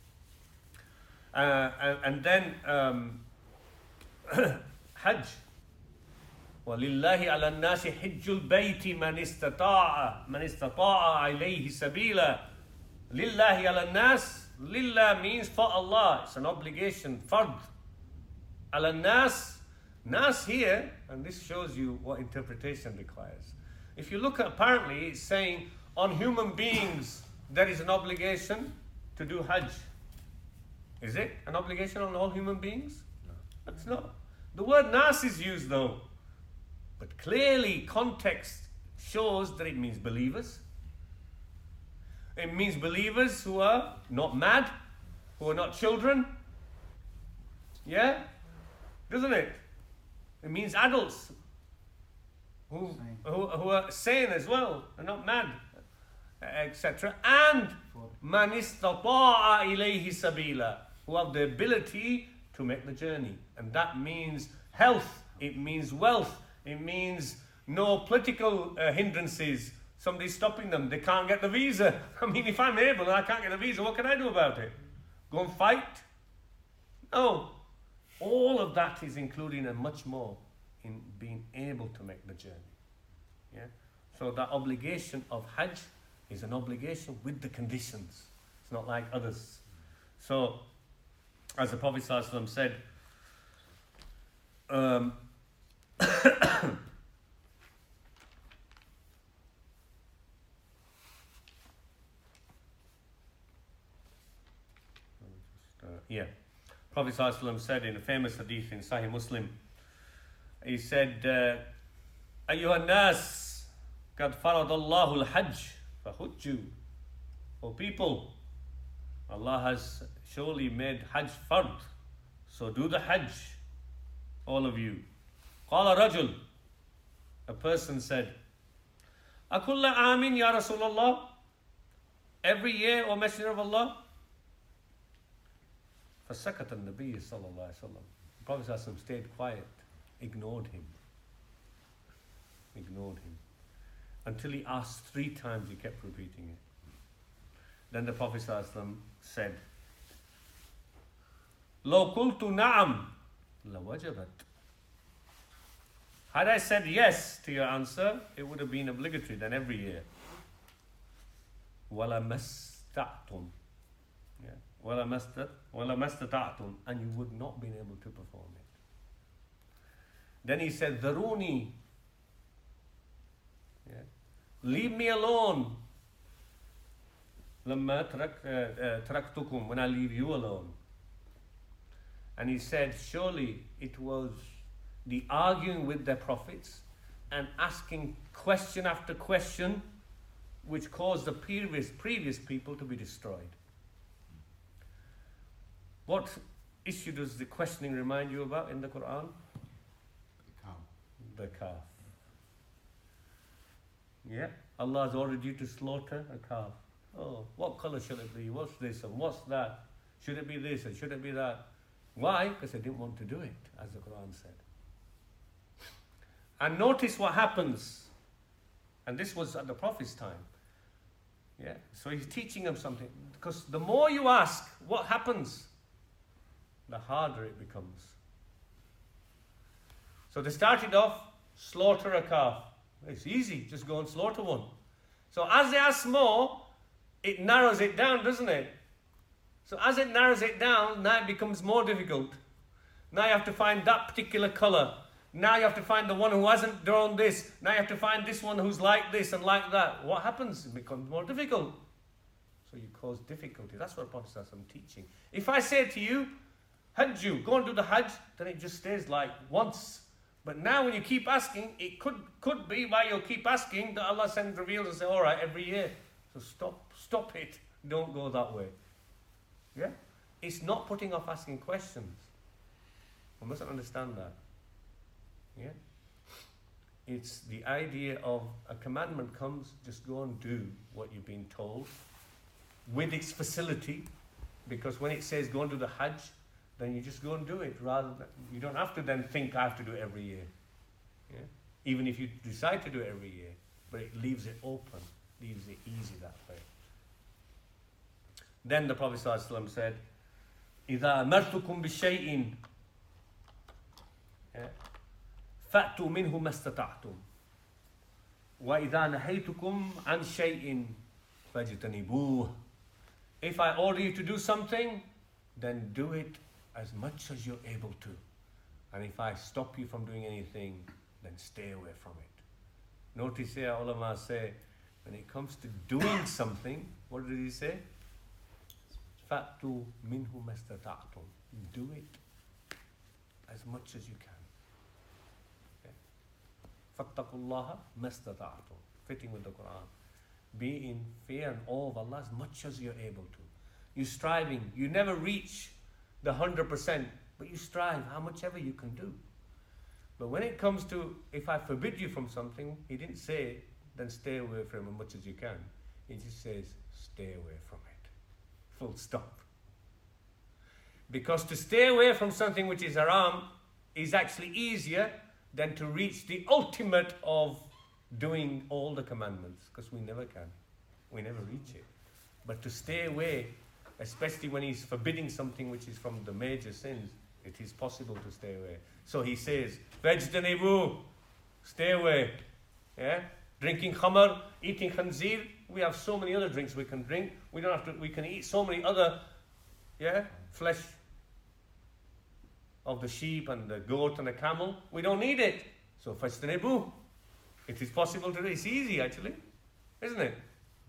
Uh, and, and then um, Hajj. وَلِلَّهِ عَلَى النَّاسِ حِجُّ الْبَيْتِ مَنِ اسْتَطَاعَ مَنِ اسْتَطَاعَ عَلَيْهِ سَبِيلًا. لِلَّهِ عَلَى النَّاسِ. Lillah means for Allah. It's an obligation. Fard. عَلَى النَّاسِ. Nas here, and this shows you what interpretation requires. If you look at, apparently it's saying on human beings there is an obligation to do Hajj. Is it an obligation on all human beings? No. That's not. The word Nas is used though. But clearly context shows that it means believers. It means believers who are not mad, who are not children. Yeah? Doesn't it? It means adults who, who, who are sane as well, are not mad, et cetera. And man istata'a ilayhi sabila, who have the ability to make the journey. And that means health, it means wealth, it means no political uh, hindrances. Somebody's stopping them, they can't get the visa. I mean, if I'm able and I can't get a visa, what can I do about it? Go and fight? No. All of that is including and much more in being able to make the journey. Yeah? So that obligation of Hajj is an obligation with the conditions. It's not like others. So, as the Prophet ﷺ said, um, uh, yeah. Prophet ﷺ said in a famous hadith in Sahih Muslim, he said, أَيُّهَا النَّاسِ قَدْ فَرَضَ اللَّهُ الْحَجِّ فَحُجُّوا. O people, Allah has surely made Hajj fard, so do the Hajj, all of you. قَالَ رَجُلٌ. A person said, أَكُلَّ آمِنْ يَا رَسُولَ اللَّهِ. Every year, O Messenger of Allah. فَسَكَتَ النَّبِيُّ صَلَّى اللَّهُ عَلَيْهِ وسلم. The Prophet ﷺ stayed quiet, ignored him. Ignored him. Until he asked three times, he kept repeating it. Then the Prophet ﷺ said, لَوْ قُلْتُ نَعَمْ لَوَجَبَتْ. Had I said yes to your answer, it would have been obligatory then every year. وَلَا مَسْتَعْتُمْ. Yeah. وَلَا مَسْتَطَعْتُمْ. And you would not be able to perform it. Then he said, ذَرُونِي. Yeah. Leave me alone. لَمَّا تَرَكْتُكُمْ. When I leave you alone. And he said, surely it was the arguing with their prophets and asking question after question which caused the previous, previous people to be destroyed. What issue does the questioning remind you about in the Quran? The cow. The calf. Yeah, Allah has ordered you to slaughter a calf. Oh, what color shall it be? What's this and what's that? Should it be this and should it be that? Why? Because they didn't want to do it, as the Quran said. And notice what happens. And this was at the Prophet's time. Yeah, so he's teaching them something. Because the more you ask, what happens? The harder it becomes. So they started off, slaughter a calf. It's easy, just go and slaughter one. So as they ask more, it narrows it down, doesn't it? So as it narrows it down, now it becomes more difficult. Now you have to find that particular color. Now you have to find the one who hasn't drawn this. Now you have to find this one who's like this and like that. What happens? It becomes more difficult. So you cause difficulty. That's what Prophet says I'm teaching. If I say to you, Hajj you, go and do the Hajj, then it just stays like once. But now when you keep asking, it could could be why you'll keep asking that Allah sends reveals and say, all right, every year. So stop, stop it. don't go that way. Yeah? It's not putting off asking questions. We mustn't understand that. Yeah? It's the idea of a commandment comes, just go and do what you've been told with its facility, because when it says go and do the Hajj, then you just go and do it, rather than, you don't have to then think I have to do it every year. Yeah? Even if you decide to do it every year, but it leaves it open, leaves it easy that way. Then the Prophet ﷺ said, إِذَا أَمَرْتُكُمْ بِشَيْءٍ فَأْتُوا مِنْهُ مَا اسْتَطَعْتُمْ وَإِذَا نَهَيْتُكُمْ عَنْ شَيْءٍ فَاجْتَنِبُوهُ. If I order you to do something, then do it as much as you're able to. And if I stop you from doing anything, then stay away from it. Notice here, ulama say, when it comes to doing something, what did he say? فَأْتُوا مِنْهُ مَا اسْتَطَعْتُمْ. Do it as much as you can. فَاتَّقُوا اللَّهَ مَا اسْتَطَعْتُمْ. Fitting with the Quran. Be in fear and awe of Allah as much as you're able to. You're striving. You never reach the one hundred percent, but you strive how much ever you can do. But when it comes to, if I forbid you from something, he didn't say, then stay away from it as much as you can. He just says, stay away from it. Full stop. Because to stay away from something which is haram is actually easier than to reach the ultimate of doing all the commandments, because we never can. We never reach it. But to stay away, especially when he's forbidding something which is from the major sins, it is possible to stay away. So he says, Vajtanibu, stay away. Yeah? Drinking khamar, eating khanzir. We have so many other drinks we can drink. We don't have to, we can eat so many other, yeah, flesh of the sheep and the goat and the camel. We don't need it. So Vajtanibu. It is possible to do. It's easy actually, isn't it?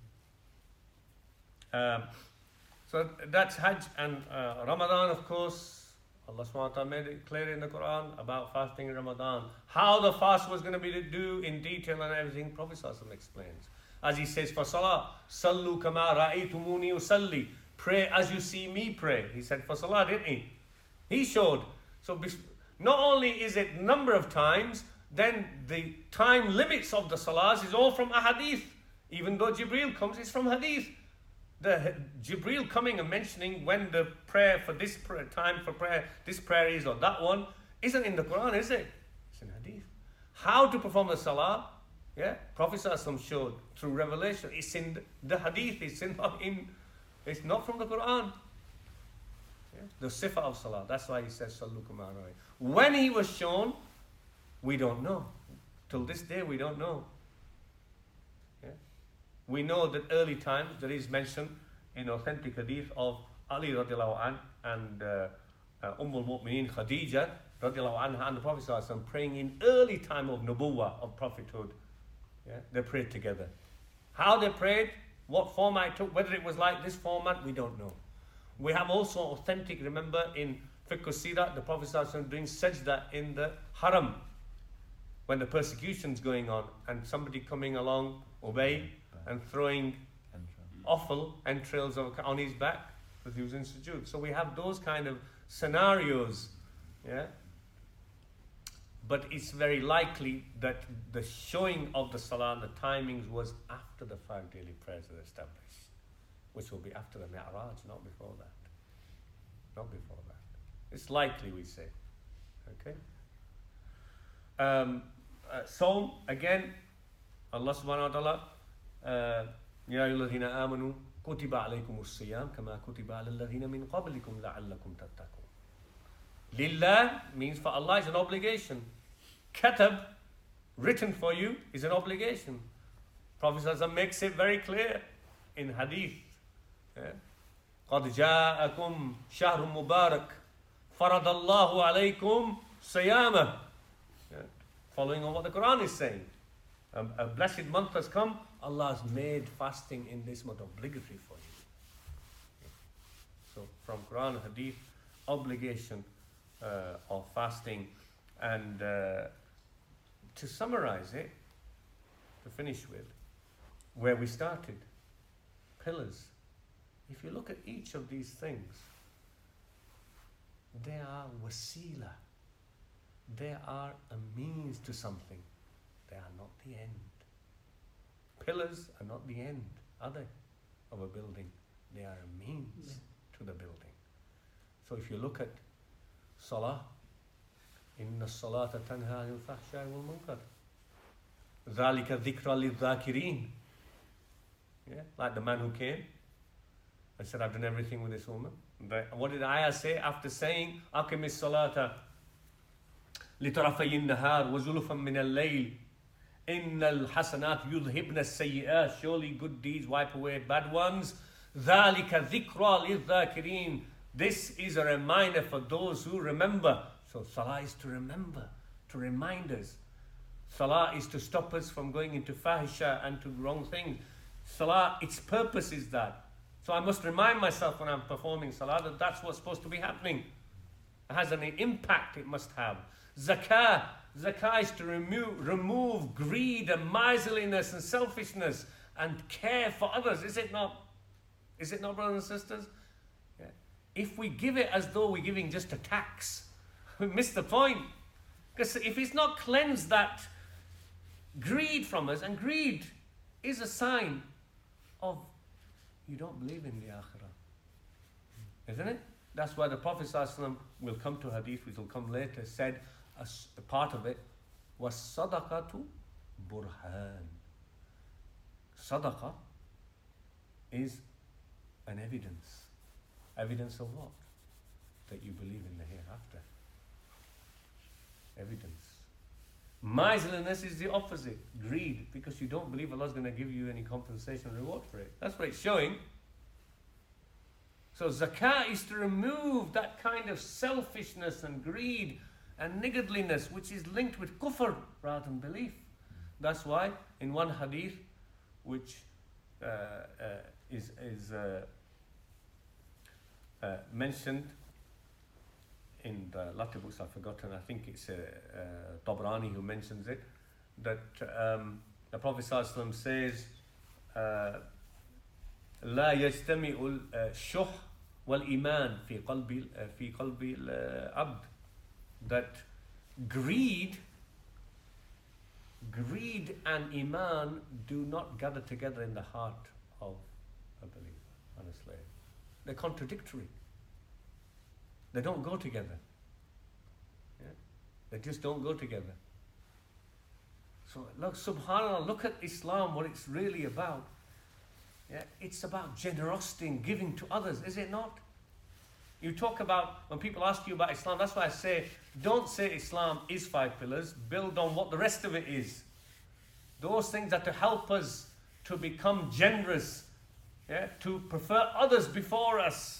Um, so that's Hajj and uh, Ramadan, of course. Allah subhanahu wa ta'ala made it clear in the Quran about fasting in Ramadan. How the fast was going to be to do in detail and everything, Prophet sallallahu alaihi wasallam explains. As he says, for salah, sallu kama ra'aytumuni usalli. Pray as you see me pray. He said for salah, didn't he? He showed. So not only is it number of times, then the time limits of the salahs is all from a hadith. Even though Jibreel comes, it's from hadith. The Jibreel coming and mentioning when the prayer for this prayer, time for prayer, this prayer is or that one, isn't in the Quran, is it? It's in hadith. How to perform the salah, yeah, Prophet ﷺ showed through revelation. It's in the hadith. It's in, in it's not from the Quran. Yeah? The sifa of salah. That's why he says sallu kama ra'aytum. When he was shown, we don't know. Till this day, we don't know. Yeah? We know that early times there is mention in authentic hadith of Ali radiallahu anh and uh, uh, Umm al-Mu'mineen Khadija radiallahu anha and the Prophet sallallahu alaihi wasallam praying in early time of nubuwwah, of prophethood. Yeah? They prayed together. How they prayed, what format it took, whether it was like this format, we don't know. We have also authentic, remember in Fiqh Sirah, the Prophet sallallahu alaihi wasallam doing sajda in the haram when the persecution's going on, and somebody coming along, obey, and throwing offal, entrails on his back, because he was in sujood. So we have those kind of scenarios, yeah. But it's very likely that the showing of the salah and the timings was after the five daily prayers are established, which will be after the Mi'raj, not before that. Not before that. It's likely, we say. Okay. Um, uh, Psalm, again, Allah subhanahu wa ta'ala, Ya ayyuhalladhina amanu kutiba alaykumus siyam kama kutiba alal ladhina min qablikum la'allakum tattaqun. Lillah means for Allah is an obligation. Katab, written for you, is an obligation. Prophet sallallahu alaihi wasallam makes it very clear in hadith. قَدْ جَاءَكُمْ شَهْرٌ مُبَارَكٌ فَرَضَ اللَّهُ عَلَيْكُمْ صِيَامَهُ. Following on what the Quran is saying. A, a blessed month has come. Allah has made fasting in this month obligatory for you. So from Quran, Hadith, obligation uh, of fasting. And uh, to summarize it, to finish with, where we started, pillars. if you look at each of these things, they are wasila. They are a means to something. They are not the end. Pillars are not the end, are they, of a building? They are a means yeah. to the building. So if you look at Salah, Inna salata tanha anil fahsha'i wal munkar. Dhalika dhikra lidh-dhakirin. Yeah, like the man who came and said, I've done everything with this woman. But what did Ayah say after saying, Aqim as-salata litarafay an-nahar wa zulufan min al-layl inna al-hasanat yudhibna as-sayyi'at. Surely good deeds wipe away bad ones. Dhalika dhikra lidh-dhakirin. This is a reminder for those who remember. So salah is to remember, to remind us. Salah is to stop us from going into fahisha and to wrong things. Salah, its purpose is that. So I must remind myself when I'm performing salah that that's what's supposed to be happening. It has an impact it must have. Zakah, zakah is to remove, remove greed and miserliness and selfishness and care for others. Is it not? Is it not, brothers and sisters? Yeah. If we give it as though we're giving just a tax, we miss the point. Because if it's not cleansed that greed from us, and greed is a sign of you don't believe in the akhirah. Isn't it? That's why the Prophet ﷺ will come to hadith, which will come later, said as a part of it was sadaqatu burhan. Sadaqah is an evidence. Evidence of what? That you believe in the hereafter. Evidence. Miserliness is the opposite, greed, because you don't believe Allah's going to give you any compensation or reward for it. That's what it's showing. So zakah is to remove that kind of selfishness and greed and niggardliness which is linked with kufr rather than belief. That's why in one hadith which uh, uh, is, is uh, uh, mentioned in the latter books, I've forgotten, I think it's uh, uh, Tabrani who mentions it, that um, the Prophet ﷺ says, لا يجتمع الشح والإيمان في قلب في قلب العبد. That greed, greed and iman do not gather together in the heart of a believer and a slave. They're contradictory. They don't go together. Yeah? They just don't go together. So look, subhanAllah, look at Islam, what it's really about. Yeah? It's about generosity and giving to others, is it not? You talk about, when people ask you about Islam, that's why I say, don't say Islam is five pillars, build on what the rest of it is. Those things are to help us to become generous, yeah? To prefer others before us.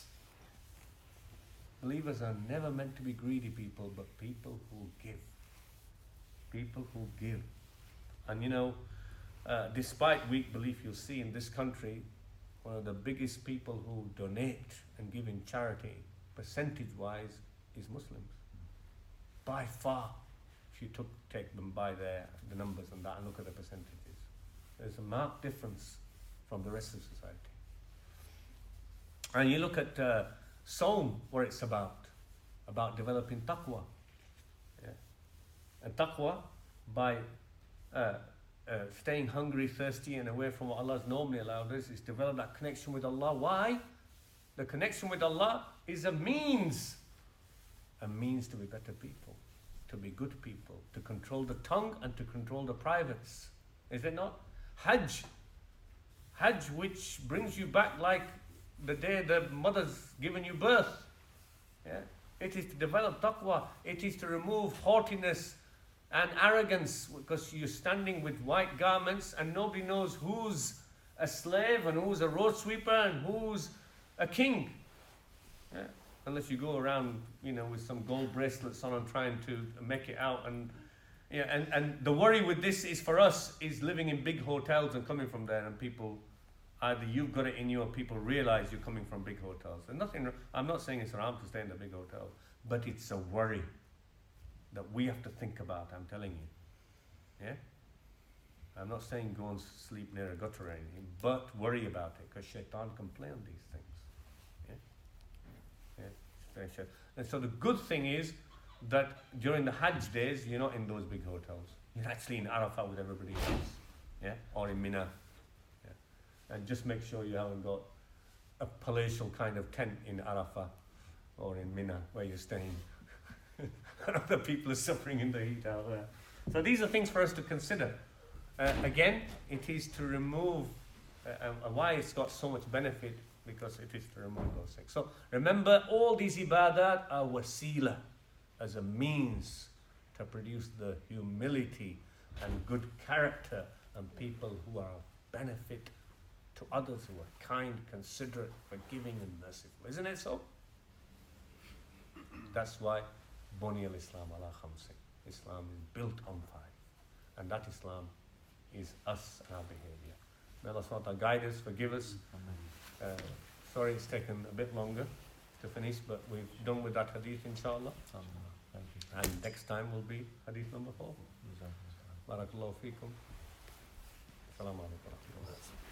Believers are never meant to be greedy people, but people who give. People who give. And you know, uh, despite weak belief, you'll see in this country, one of the biggest people who donate and give in charity, percentage-wise, is Muslims. By far, if you took, take them by their, the numbers and that and look at the percentages, there's a marked difference from the rest of society. And you look at uh, Sawm, what it's about, about developing taqwa. Yeah. And taqwa, by uh, uh, staying hungry, thirsty, and away from what Allah has normally allowed us, is develop that connection with Allah. Why? The connection with Allah is a means, a means to be better people, to be good people, to control the tongue and to control the privates. Is it not? Hajj, Hajj which brings you back like the day the mother's given you birth. Yeah? It is to develop taqwa. It is to remove haughtiness and arrogance, because you're standing with white garments and nobody knows who's a slave and who's a road sweeper and who's a king. Yeah? Unless you go around, you know, with some gold bracelets on and trying to make it out. And yeah, and, and the worry with this is for us is living in big hotels and coming from there, and people, either you've got it in you or people realize you're coming from big hotels. And nothing, I'm not saying it's haram to stay in the big hotel, but it's a worry that we have to think about, I'm telling you. Yeah? I'm not saying go and sleep near a gutter or anything, but worry about it, because shaitan can play on these things. Very safe. And so the good thing is that during the Hajj days, you're not in those big hotels. You're actually in Arafah with everybody else, yeah, or in Mina. Yeah. And just make sure you haven't got a palatial kind of tent in Arafah or in Mina where you're staying. Other people are suffering in the heat out there. So these are things for us to consider. Uh, again, it is to remove, uh, uh, why it's got so much benefit, because it is to remove those things. So remember, all these ibadat are wasila, as a means to produce the humility and good character and people who are of benefit to others, who are kind, considerate, forgiving and merciful. Isn't it so? That's why Buni al-Islam ala khamsin. Islam is built on five. And that Islam is us and our behavior. May Allah subhanahu wa ta'ala guide us, forgive us. Uh, sorry it's taken a bit longer to finish, but we've done with that hadith, inshallah. Thank you. And next time will be hadith number four. Barakallahu feekum. Assalamu alaikum wa rahmatullah.